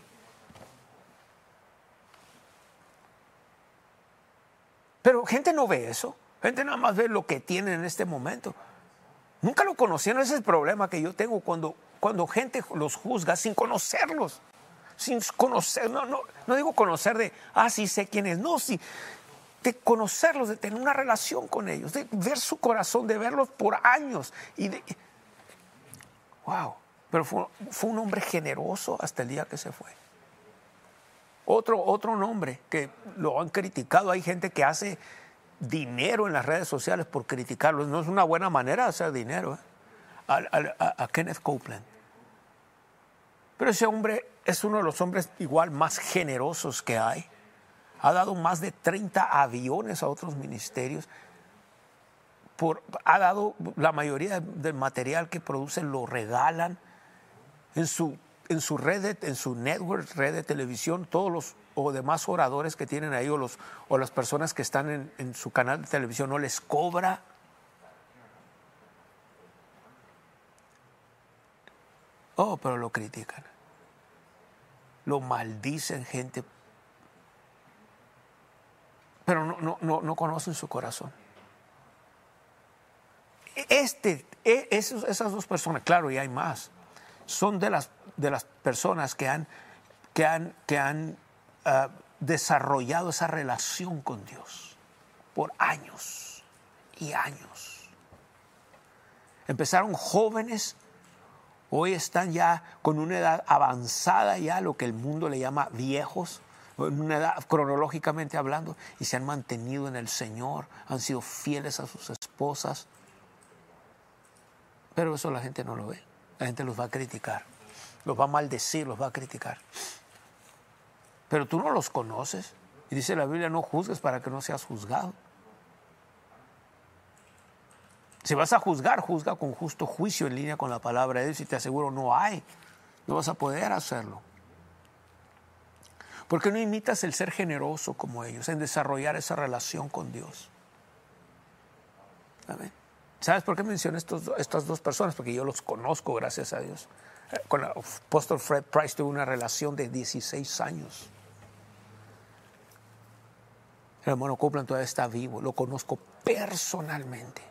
Pero gente no ve eso. Gente nada más ve lo que tienen en este momento. Nunca lo conocieron. Ese es el problema que yo tengo cuando, cuando gente los juzga sin conocerlos. Sin conocer, no, no, no digo conocer de, ah, sí sé quién es. No, sí, de conocerlos, de tener una relación con ellos, de ver su corazón, de verlos por años. Y de, wow, pero fue, fue un hombre generoso hasta el día que se fue. Otro, otro nombre que lo han criticado, hay gente que hace dinero en las redes sociales por criticarlo. No es una buena manera de hacer dinero, ¿eh? a, a, a Kenneth Copeland. Pero ese hombre es uno de los hombres igual más generosos que hay. Ha dado más de treinta aviones a otros ministerios. Por, ha dado la mayoría del material que producen, lo regalan. En su, en su red, de, en su network, red de televisión, todos los o demás oradores que tienen ahí o, los, o las personas que están en, en su canal de televisión no les cobra. Oh, pero lo critican. Lo maldicen gente. Pero no, no, no, no conocen su corazón. Este, esos, esas dos personas, claro, y hay más, son de las, de las personas que han, que han, que han uh, desarrollado esa relación con Dios por años y años. Empezaron jóvenes. Hoy están ya con una edad avanzada, ya lo que el mundo le llama viejos, en una edad cronológicamente hablando, y se han mantenido en el Señor, han sido fieles a sus esposas. Pero eso la gente no lo ve. La gente los va a criticar, los va a maldecir, los va a criticar. Pero tú no los conoces. Y dice la Biblia, no juzgues para que no seas juzgado. Si vas a juzgar, juzga con justo juicio en línea con la palabra de Dios, y te aseguro no hay, no vas a poder hacerlo. ¿Por qué no imitas el ser generoso como ellos, en desarrollar esa relación con Dios? Amén. ¿Sabes por qué mencioné estos, estas dos personas? Porque yo los conozco, gracias a Dios. Con el apóstol Fred Price tuve una relación de dieciséis años. El hermano Copeland todavía está vivo, lo conozco personalmente.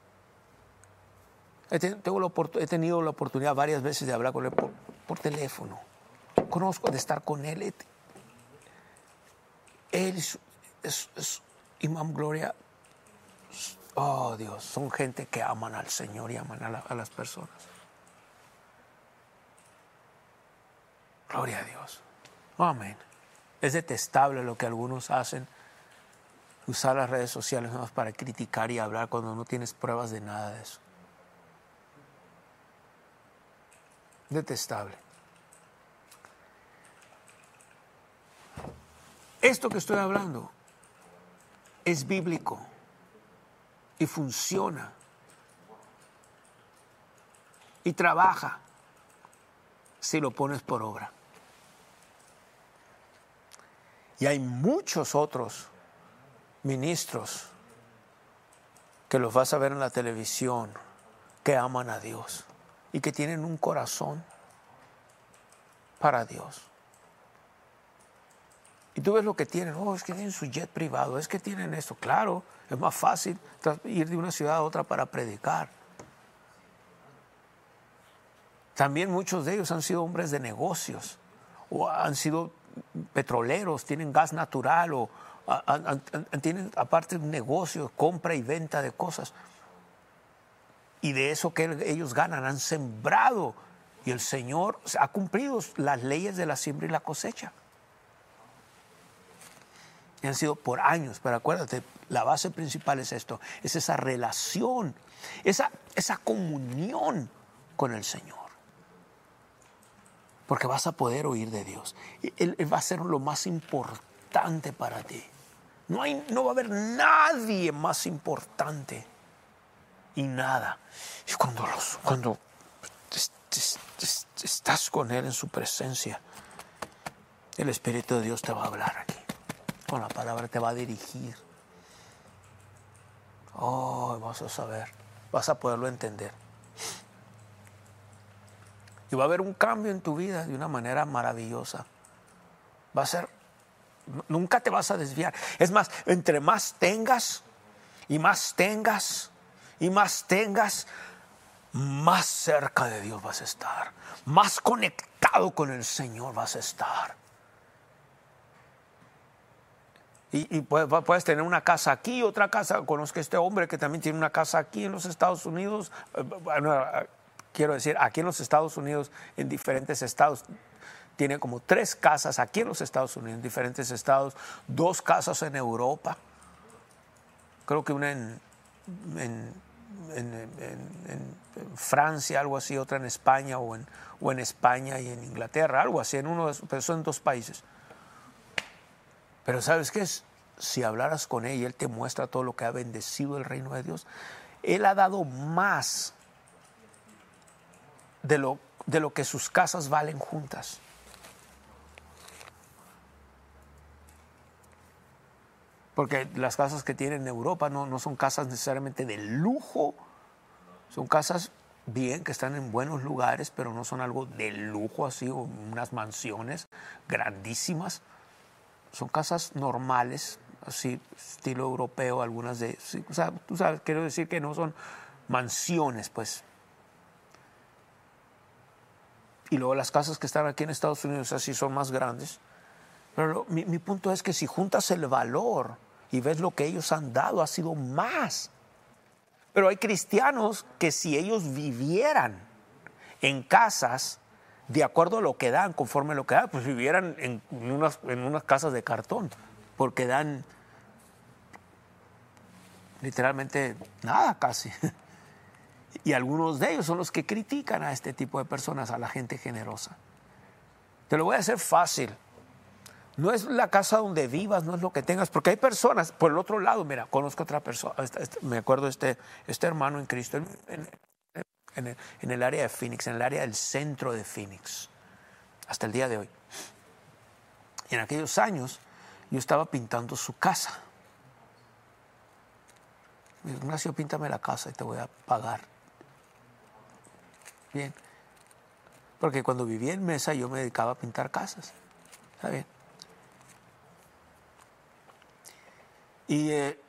He, tengo la, he tenido la oportunidad varias veces de hablar con él por, por teléfono. Conozco, de estar con él. Él es, es, es Imam Gloria. Oh, Dios, son gente que aman al Señor y aman a, la, a las personas. Gloria a Dios. Oh, amén. Es detestable lo que algunos hacen, usar las redes sociales nada más para criticar y hablar cuando no tienes pruebas de nada de eso. Detestable. Esto que estoy hablando es bíblico y funciona y trabaja si lo pones por obra. Y hay muchos otros ministros que los vas a ver en la televisión que aman a Dios y que tienen un corazón para Dios. Y tú ves lo que tienen. Oh, es que tienen su jet privado, es que tienen esto. Claro, es más fácil ir de una ciudad a otra para predicar. También muchos de ellos han sido hombres de negocios, o han sido petroleros, tienen gas natural, o han, han, tienen aparte un negocio, compra y venta de cosas. Y de eso que ellos ganan, han sembrado. Y el Señor ha cumplido las leyes de la siembra y la cosecha. Y han sido por años, pero acuérdate, la base principal es esto, es esa relación, esa, esa comunión con el Señor. Porque vas a poder oír de Dios. Él, él va a ser lo más importante para ti. No, hay, no va a haber nadie más importante. Y nada. Y cuando, los, cuando estás con Él en su presencia, el Espíritu de Dios te va a hablar aquí. Con la palabra te va a dirigir. Oh, vas a saber. Vas a poderlo entender. Y va a haber un cambio en tu vida de una manera maravillosa. Va a ser, nunca te vas a desviar. Es más, entre más tengas y más tengas y más tengas, más cerca de Dios vas a estar. Más conectado con el Señor vas a estar. Y, y puedes, puedes tener una casa aquí, otra casa. Conozco a este hombre que también tiene una casa aquí en los Estados Unidos. Bueno, quiero decir, aquí en los Estados Unidos, en diferentes estados, tiene como tres casas aquí en los Estados Unidos, en diferentes estados, dos casas en Europa, creo que una en, en, en, en, en Francia, algo así, otra en España, o en, o en España y en Inglaterra, algo así, en uno de esos, pero son dos países. Pero ¿sabes qué es? Si hablaras con él y él te muestra todo lo que ha bendecido el reino de Dios, él ha dado más de lo, de lo que sus casas valen juntas. Porque las casas que tienen en Europa no, no son casas necesariamente de lujo, son casas bien, que están en buenos lugares, pero no son algo de lujo así, o unas mansiones grandísimas. Son casas normales, así, estilo europeo, algunas de... Sí, o sea, tú sabes, quiero decir que no son mansiones, pues. Y luego las casas que están aquí en Estados Unidos así son más grandes. Pero lo, mi, mi punto es que si juntas el valor y ves lo que ellos han dado, ha sido más. Pero hay cristianos que si ellos vivieran en casas de acuerdo a lo que dan, conforme a lo que dan, pues vivieran en unas, en unas casas de cartón, porque dan literalmente nada casi. Y algunos de ellos son los que critican a este tipo de personas, a la gente generosa. Te lo voy a hacer fácil. No es la casa donde vivas, no es lo que tengas, porque hay personas, por el otro lado, mira, conozco a otra persona, este, este, me acuerdo de este, este hermano en Cristo, en, en, En el, en el área de Phoenix, en el área del centro de Phoenix, hasta el día de hoy. Y en aquellos años yo estaba pintando su casa. Me dijo, Ignacio, píntame la casa y te voy a pagar. Bien. Porque cuando vivía en Mesa yo me dedicaba a pintar casas. ¿Está bien? Y, eh,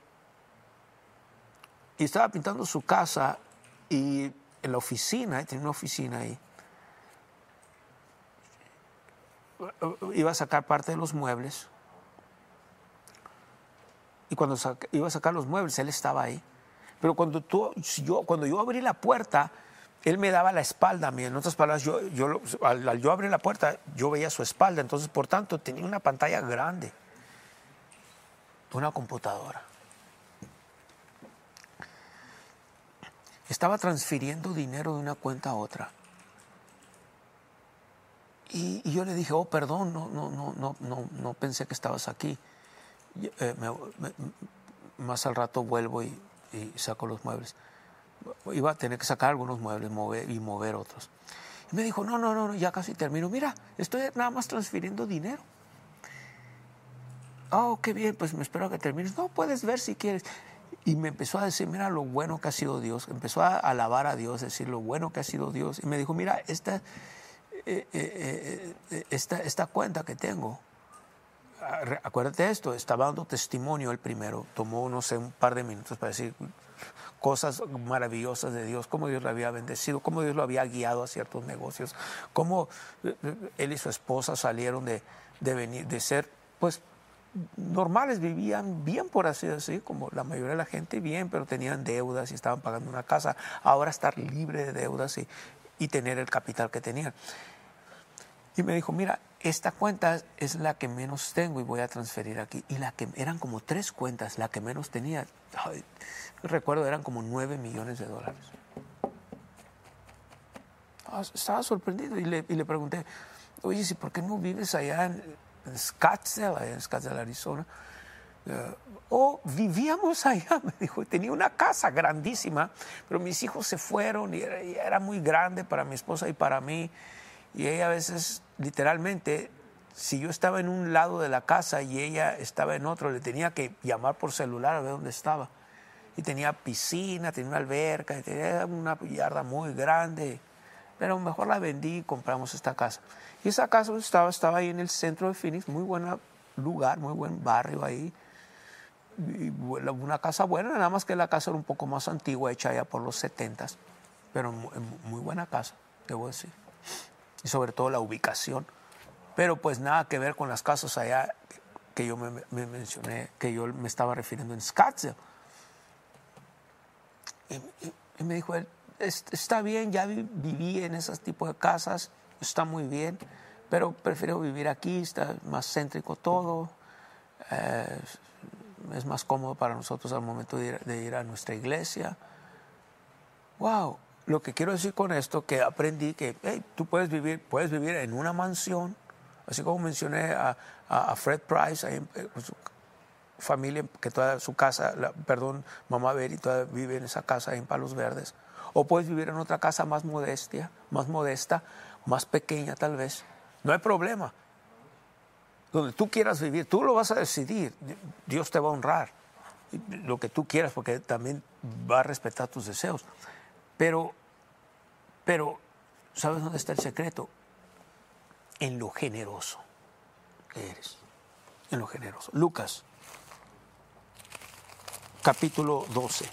y estaba pintando su casa y en la oficina, tenía una oficina ahí, iba a sacar parte de los muebles, y cuando saca, iba a sacar los muebles, él estaba ahí. Pero cuando, tú, yo, cuando yo abrí la puerta, él me daba la espalda a mí. En otras palabras, yo, yo, al, al yo abrir la puerta, yo veía su espalda. Entonces, por tanto, tenía una pantalla grande, una computadora. Estaba transfiriendo dinero de una cuenta a otra. Y, y yo le dije, oh, perdón, no, no, no, no, no, no pensé que estabas aquí. Y, eh, me, me, más al rato vuelvo y, y saco los muebles. Iba a tener que sacar algunos muebles mover, y mover otros. Y me dijo, no, no, no, ya casi termino. Mira, estoy nada más transfiriendo dinero. Oh, qué bien, pues me espero a que termines. No, puedes ver si quieres. Y me empezó a decir, mira lo bueno que ha sido Dios. Empezó a alabar a Dios, decir lo bueno que ha sido Dios. Y me dijo, mira, esta, eh, eh, eh, esta, esta cuenta que tengo, acuérdate de esto, estaba dando testimonio el primero. Tomó, no sé, un par de minutos para decir cosas maravillosas de Dios, cómo Dios lo había bendecido, cómo Dios lo había guiado a ciertos negocios, cómo él y su esposa salieron de, de, venir, de ser, pues, normales, vivían bien, por así decir, como la mayoría de la gente, bien, pero tenían deudas y estaban pagando una casa. Ahora estar libre de deudas y, y tener el capital que tenían. Y me dijo, mira, esta cuenta es la que menos tengo y voy a transferir aquí. Y la que eran como tres cuentas, la que menos tenía, ay, recuerdo, eran como nueve millones de dólares. Estaba sorprendido y le, y le pregunté, oye, ¿sí, ¿por qué no vives allá en, en Scottsdale, allá en Scottsdale, Arizona? Uh, oh, vivíamos allá, me dijo, tenía una casa grandísima, pero mis hijos se fueron y era, y era muy grande para mi esposa y para mí. Y ella a veces, literalmente, si yo estaba en un lado de la casa y ella estaba en otro, le tenía que llamar por celular a ver dónde estaba. Y tenía piscina, tenía una alberca, y tenía una yarda muy grande. Pero mejor la vendí y compramos esta casa. Y esa casa donde estaba, estaba ahí en el centro de Phoenix, muy buen lugar, muy buen barrio ahí. Y una casa buena, nada más que la casa era un poco más antigua, hecha ya por los setentas. Pero muy, muy buena casa, debo decir. Y sobre todo la ubicación, pero pues nada que ver con las casas allá que yo me, me mencioné, que yo me estaba refiriendo en Scottsdale. Y, y, y me dijo él, está bien, ya viví en esos tipos de casas, está muy bien, pero prefiero vivir aquí, está más céntrico todo, eh, es más cómodo para nosotros al momento de ir, de ir a nuestra iglesia. Wow. Lo que quiero decir con esto, que aprendí que hey, tú puedes vivir, puedes vivir en una mansión, así como mencioné a, a, a Fred Price, ahí en, en su familia, que toda su casa, la, perdón, mamá Betty todavía vive en esa casa ahí en Palos Verdes. O puedes vivir en otra casa más modestia, más modesta, más pequeña tal vez. No hay problema. Donde tú quieras vivir, tú lo vas a decidir. Dios te va a honrar lo que tú quieras, porque también va a respetar tus deseos. Pero, pero, ¿sabes dónde está el secreto? En lo generoso que eres. En lo generoso. Lucas, capítulo doce.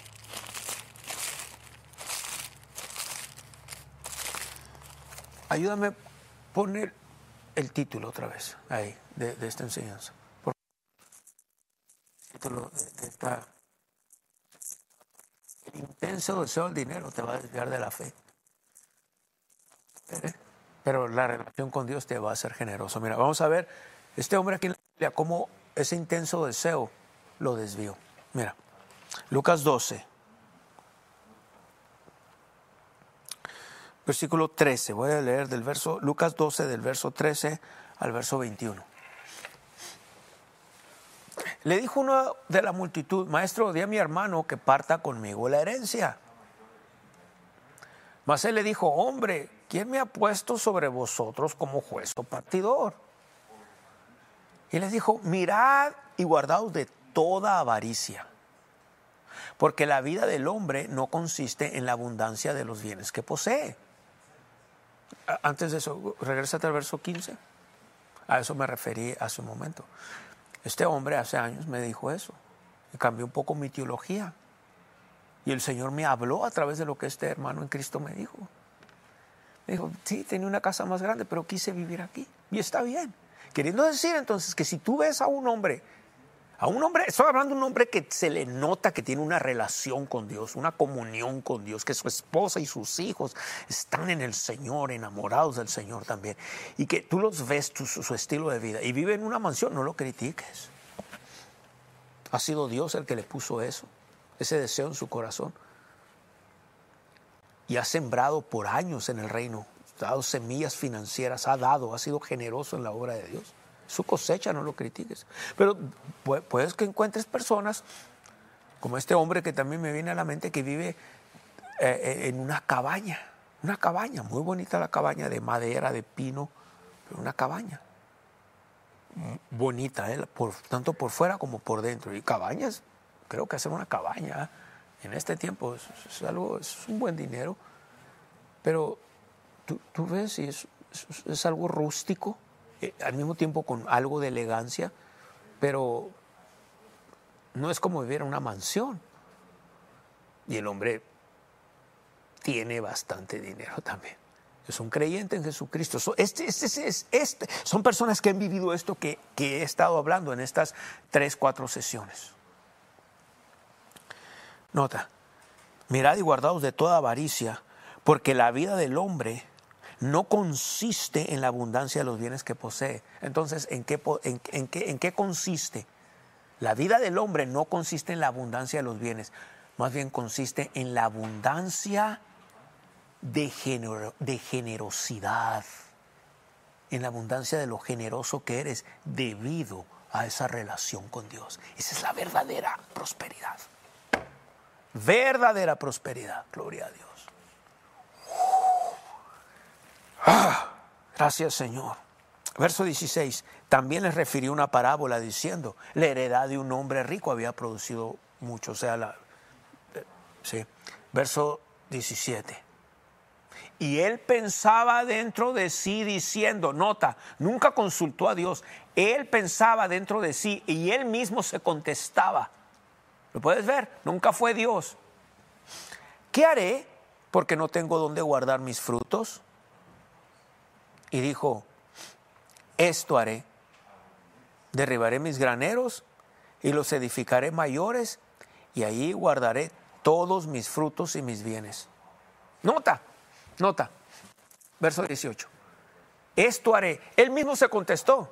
Ayúdame a poner el título otra vez, ahí, de, de esta enseñanza. Por el título de, de esta... El intenso deseo del dinero te va a desviar de la fe. Pero la relación con Dios te va a hacer generoso. Mira, vamos a ver este hombre aquí en la Biblia, cómo ese intenso deseo lo desvió. Mira, Lucas doce, versículo trece. Voy a leer del verso, Lucas doce, del verso trece al verso veintiuno. Le dijo uno de la multitud, maestro, di a mi hermano que parta conmigo la herencia. Mas él le dijo, hombre, ¿quién me ha puesto sobre vosotros como juez o partidor? Y les dijo, mirad y guardaos de toda avaricia, porque la vida del hombre no consiste en la abundancia de los bienes que posee. Antes de eso, regrésate al verso quince. A eso me referí hace un momento. Este hombre hace años me dijo eso y cambió un poco mi teología. Y el Señor me habló a través de lo que este hermano en Cristo me dijo. Me dijo, sí, tenía una casa más grande, pero quise vivir aquí. Y está bien. Queriendo decir entonces que si tú ves a un hombre, a un hombre, estoy hablando de un hombre que se le nota que tiene una relación con Dios, una comunión con Dios, que su esposa y sus hijos están en el Señor, enamorados del Señor también, y que tú los ves, tu, su, su estilo de vida, y vive en una mansión, no lo critiques. Ha sido Dios el que le puso eso, ese deseo en su corazón, y ha sembrado por años en el reino, ha dado semillas financieras, ha dado, ha sido generoso en la obra de Dios. Su cosecha, no lo critiques. Pero puedes que encuentres personas como este hombre que también me viene a la mente, que vive eh, en una cabaña, una cabaña, muy bonita la cabaña, de madera, de pino, pero una cabaña bonita, ¿eh? por, tanto por fuera como por dentro. Y cabañas, creo que hacer una cabaña ¿eh? en este tiempo es, es, algo, es un buen dinero, pero tú, tú ves y es, es, es algo rústico, eh, al mismo tiempo con algo de elegancia, pero no es como vivir en una mansión. Y el hombre tiene bastante dinero también. Es un creyente en Jesucristo. Este, este, este, este, son personas que han vivido esto que, que he estado hablando en estas tres, cuatro sesiones. Nota, mirad y guardaos de toda avaricia, porque la vida del hombre no consiste en la abundancia de los bienes que posee. Entonces, ¿en qué, en, en qué, en qué consiste? La vida del hombre no consiste en la abundancia de los bienes, más bien consiste en la abundancia de, genero, de generosidad, en la abundancia de lo generoso que eres debido a esa relación con Dios. Esa es la verdadera prosperidad. Verdadera prosperidad, gloria a Dios. Ah, gracias, Señor. Verso dieciséis, también les refirió una parábola diciendo, la heredad de un hombre rico había producido mucho. O sea, la, eh, sí. Verso diecisiete. Y él pensaba dentro de sí diciendo, nota, nunca consultó a Dios. Él pensaba dentro de sí y él mismo se contestaba. ¿Lo puedes ver? Nunca fue Dios. ¿Qué haré? Porque no tengo dónde guardar mis frutos. Y dijo, esto haré. Derribaré mis graneros y los edificaré mayores y allí guardaré todos mis frutos y mis bienes. Nota, nota, verso dieciocho. Esto haré. Él mismo se contestó.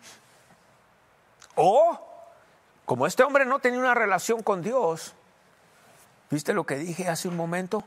Oh, como este hombre no tenía una relación con Dios, ¿viste lo que dije hace un momento?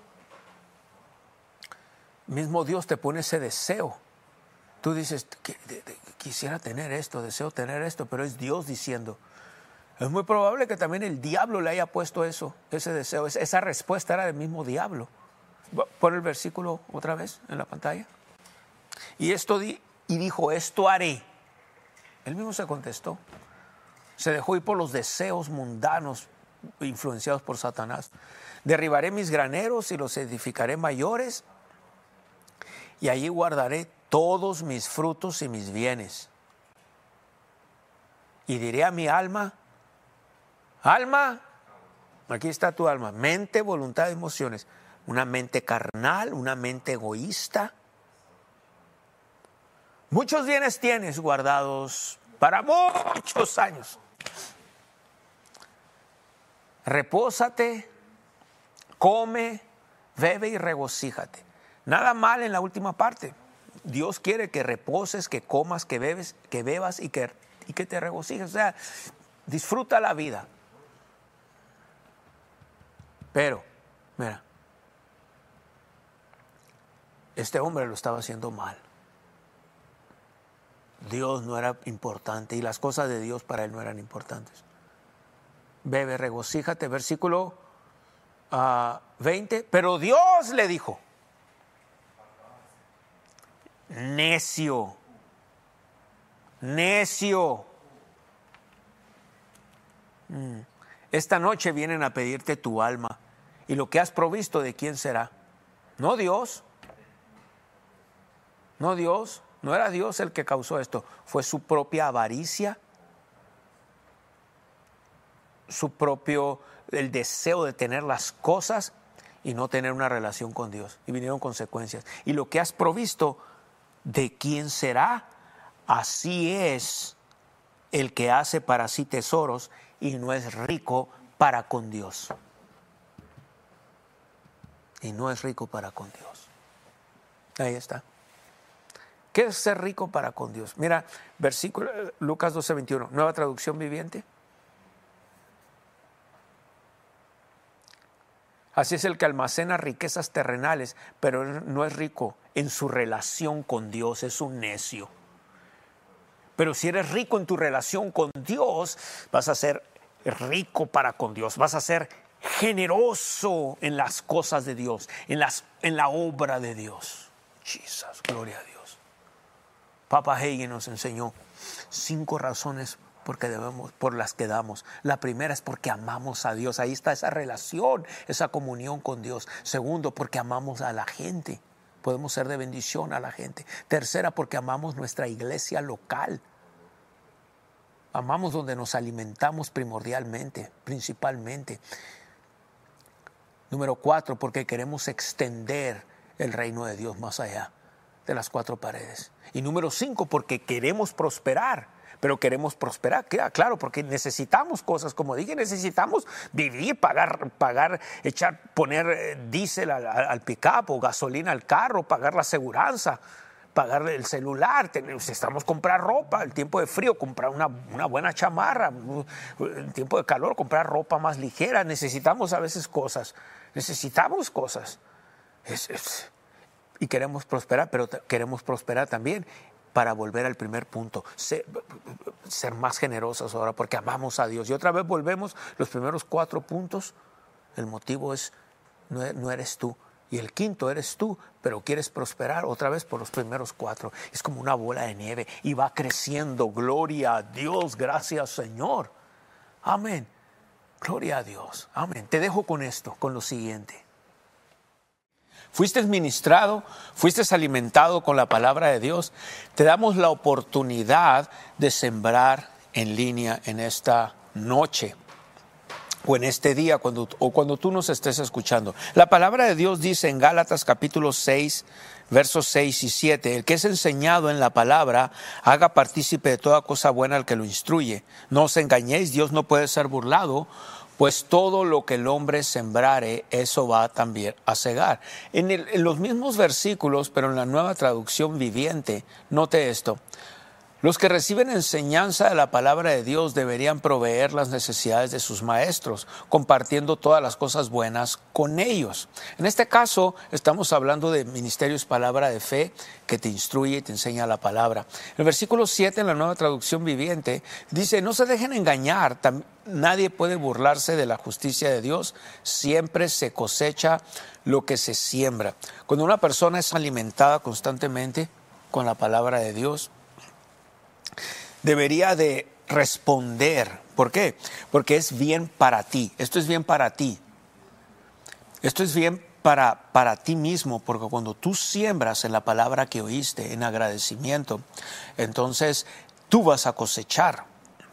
Mismo Dios te pone ese deseo. Tú dices, quisiera tener esto, deseo tener esto, pero es Dios diciendo. Es muy probable que también el diablo le haya puesto eso, ese deseo. Esa respuesta era del mismo diablo. Pon el versículo otra vez en la pantalla. Y esto di, y dijo, esto haré. Él mismo se contestó. Se dejó ir por los deseos mundanos influenciados por Satanás. Derribaré mis graneros y los edificaré mayores y allí guardaré todos mis frutos y mis bienes. Y diré a mi alma, alma, aquí está tu alma, mente, voluntad y emociones. Una mente carnal, una mente egoísta. Muchos bienes tienes guardados para muchos años. Repósate, come, bebe y regocíjate. Nada mal en la última parte. Dios quiere que reposes, que comas, que bebes, que bebas y que, y que te regocijes. O sea, disfruta la vida. Pero, mira, este hombre lo estaba haciendo mal. Dios no era importante y las cosas de Dios para él no eran importantes. Bebe, regocíjate, versículo uh, veinte. Pero Dios le dijo, necio, necio. Mm. Esta noche vienen a pedirte tu alma y lo que has provisto, ¿de quién será? No Dios, no Dios, no era Dios el que causó esto, fue su propia avaricia, su propio, el deseo de tener las cosas y no tener una relación con Dios. Y vinieron consecuencias. Y lo que has provisto, ¿de quién será? Así es el que hace para sí tesoros y no es rico para con Dios. Y no es rico para con Dios. Ahí está. ¿Qué es ser rico para con Dios? Mira, versículo Lucas doce veintiuno, nueva traducción viviente. Así es el que almacena riquezas terrenales, pero no es rico en su relación con Dios, es un necio. Pero si eres rico en tu relación con Dios, vas a ser rico para con Dios, vas a ser generoso en las cosas de Dios, en, las, en la obra de Dios. Jesús, gloria a Dios. Papa Hagin nos enseñó cinco razones porque debemos, por las que damos. La primera es porque amamos a Dios. Ahí está esa relación, esa comunión con Dios. Segundo, porque amamos a la gente. Podemos ser de bendición a la gente. Tercera, porque amamos nuestra iglesia local. Amamos donde nos alimentamos primordialmente, principalmente. Número cuatro, porque queremos extender el reino de Dios más allá. de las cuatro paredes. Y número cinco, porque queremos prosperar. Pero queremos prosperar, claro, porque necesitamos cosas, como dije, necesitamos vivir, pagar, pagar, echar, poner diésel al, al pick-up o gasolina al carro, pagar la aseguranza, pagar el celular, necesitamos comprar ropa, el tiempo de frío, comprar una, una buena chamarra, el tiempo de calor, comprar ropa más ligera, necesitamos a veces cosas, necesitamos cosas. Es, es, y queremos prosperar, pero queremos prosperar también para volver al primer punto, ser, ser más generosos ahora porque amamos a Dios. Y otra vez volvemos, los primeros cuatro puntos, el motivo es, no, no eres tú. Y el quinto eres tú, pero quieres prosperar otra vez por los primeros cuatro. Es como una bola de nieve y va creciendo. Gloria a Dios, gracias Señor. Amén. Gloria a Dios. Amén. Te dejo con esto, con lo siguiente. Fuiste ministrado, fuiste alimentado con la palabra de Dios. Te damos la oportunidad de sembrar en línea en esta noche o en este día cuando, o cuando tú nos estés escuchando. La palabra de Dios dice en Gálatas capítulo seis, versos seis y siete, el que es enseñado en la palabra, haga partícipe de toda cosa buena al que lo instruye. No os engañéis, Dios no puede ser burlado, pues todo lo que el hombre sembrare, eso va también a segar. En, el, en los mismos versículos, pero en la Nueva Traducción Viviente, note esto. Los que reciben enseñanza de la palabra de Dios deberían proveer las necesidades de sus maestros, compartiendo todas las cosas buenas con ellos. En este caso, estamos hablando de ministerios palabra de fe que te instruye y te enseña la palabra. El versículo siete en la Nueva Traducción Viviente dice, no se dejen engañar, nadie puede burlarse de la justicia de Dios, siempre se cosecha lo que se siembra. Cuando una persona es alimentada constantemente con la palabra de Dios, debería de responder. ¿Por qué? Porque es bien para ti. Esto es bien para ti. Esto es bien para, para ti mismo, porque cuando tú siembras en la palabra que oíste, en agradecimiento, entonces tú vas a cosechar.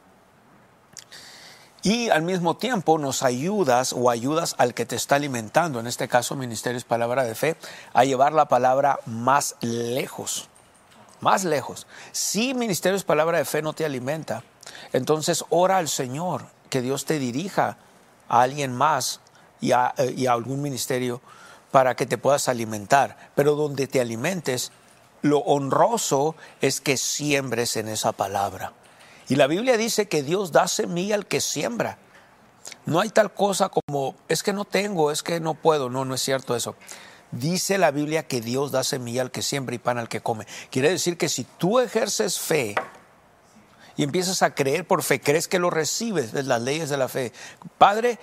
Y al mismo tiempo nos ayudas o ayudas al que te está alimentando, en este caso Ministerios Palabra de Fe, a llevar la palabra más lejos. Más lejos. Si Ministerios Palabra de Fe no te alimenta, entonces ora al Señor que Dios te dirija a alguien más y a, y a algún ministerio para que te puedas alimentar. Pero donde te alimentes, lo honroso es que siembres en esa palabra. Y la Biblia dice que Dios da semilla al que siembra. No hay tal cosa como, es que no tengo, es que no puedo. No, no es cierto eso. Dice la Biblia que Dios da semilla al que siembra y pan al que come. Quiere decir que si tú ejerces fe y empiezas a creer por fe, crees que lo recibes, de las leyes de la fe. Padre,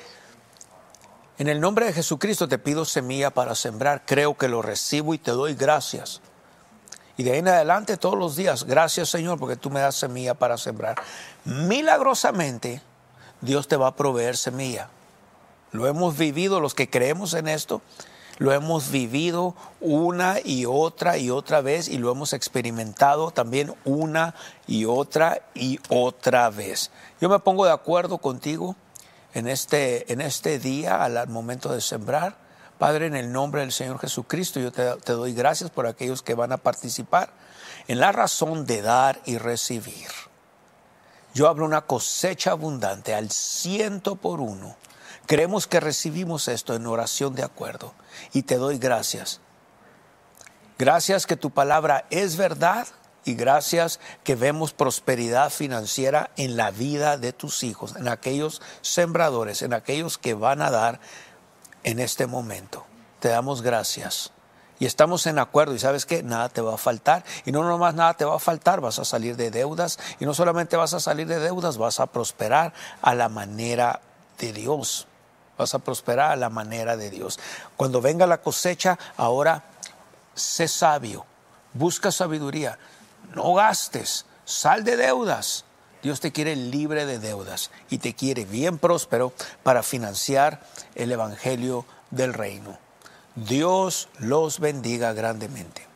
en el nombre de Jesucristo te pido semilla para sembrar. Creo que lo recibo y te doy gracias. Y de ahí en adelante todos los días, gracias Señor porque tú me das semilla para sembrar. Milagrosamente Dios te va a proveer semilla. Lo hemos vivido los que creemos en esto. Lo hemos vivido una y otra y otra vez y lo hemos experimentado también una y otra y otra vez. Yo me pongo de acuerdo contigo en este, en este día al momento de sembrar. Padre, en el nombre del Señor Jesucristo, yo te, te doy gracias por aquellos que van a participar en la razón de dar y recibir. Yo hablo una cosecha abundante al ciento por uno. Creemos que recibimos esto en oración de acuerdo y te doy gracias. Gracias que tu palabra es verdad y gracias que vemos prosperidad financiera en la vida de tus hijos, en aquellos sembradores, en aquellos que van a dar en este momento. Te damos gracias y estamos en acuerdo y sabes que nada te va a faltar y no nomás nada te va a faltar, vas a salir de deudas y no solamente vas a salir de deudas, vas a prosperar a la manera de Dios. Vas a prosperar a la manera de Dios. Cuando venga la cosecha, ahora sé sabio, busca sabiduría, no gastes, sal de deudas. Dios te quiere libre de deudas y te quiere bien próspero para financiar el evangelio del reino. Dios los bendiga grandemente.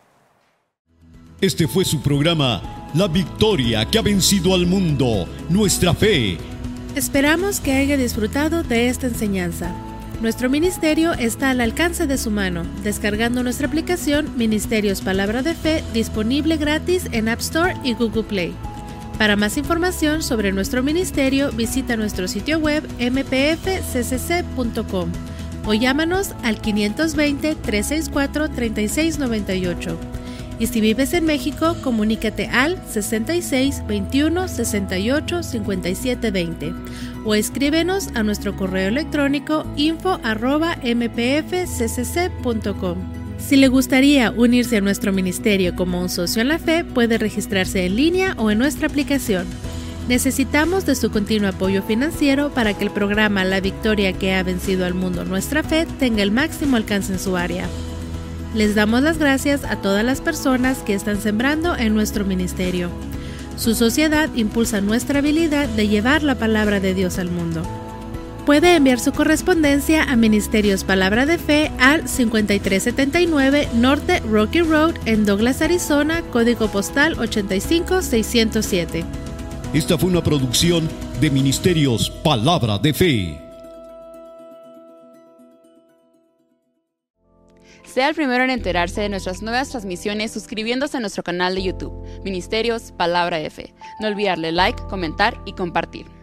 Este fue su programa, La Victoria que ha vencido al mundo, nuestra fe. Esperamos que haya disfrutado de esta enseñanza. Nuestro ministerio está al alcance de su mano, descargando nuestra aplicación Ministerios Palabra de Fe, disponible gratis en App Store y Google Play. Para más información sobre nuestro ministerio, visita nuestro sitio web m p f c c c punto com o llámanos al quinientos veinte, trescientos sesenta y cuatro, treinta y seis noventa y ocho. Y si vives en México, comunícate al sesenta y seis, veintiuno, sesenta y ocho, cincuenta y siete veinte o escríbenos a nuestro correo electrónico info arroba m p f c c c punto com. Si le gustaría unirse a nuestro ministerio como un socio en la fe, puede registrarse en línea o en nuestra aplicación. Necesitamos de su continuo apoyo financiero para que el programa La Victoria que ha vencido al mundo, nuestra fe, tenga el máximo alcance en su área. Les damos las gracias a todas las personas que están sembrando en nuestro ministerio. Su sociedad impulsa nuestra habilidad de llevar la palabra de Dios al mundo. Puede enviar su correspondencia a Ministerios Palabra de Fe al cincuenta y tres setenta y nueve Norte Rocky Road en Douglas, Arizona, código postal ochenta y cinco seiscientos siete. Esta fue una producción de Ministerios Palabra de Fe. Sea el primero en enterarse de nuestras nuevas transmisiones suscribiéndose a nuestro canal de YouTube, Ministerios Palabra de Fe. No olvidarle like, comentar y compartir.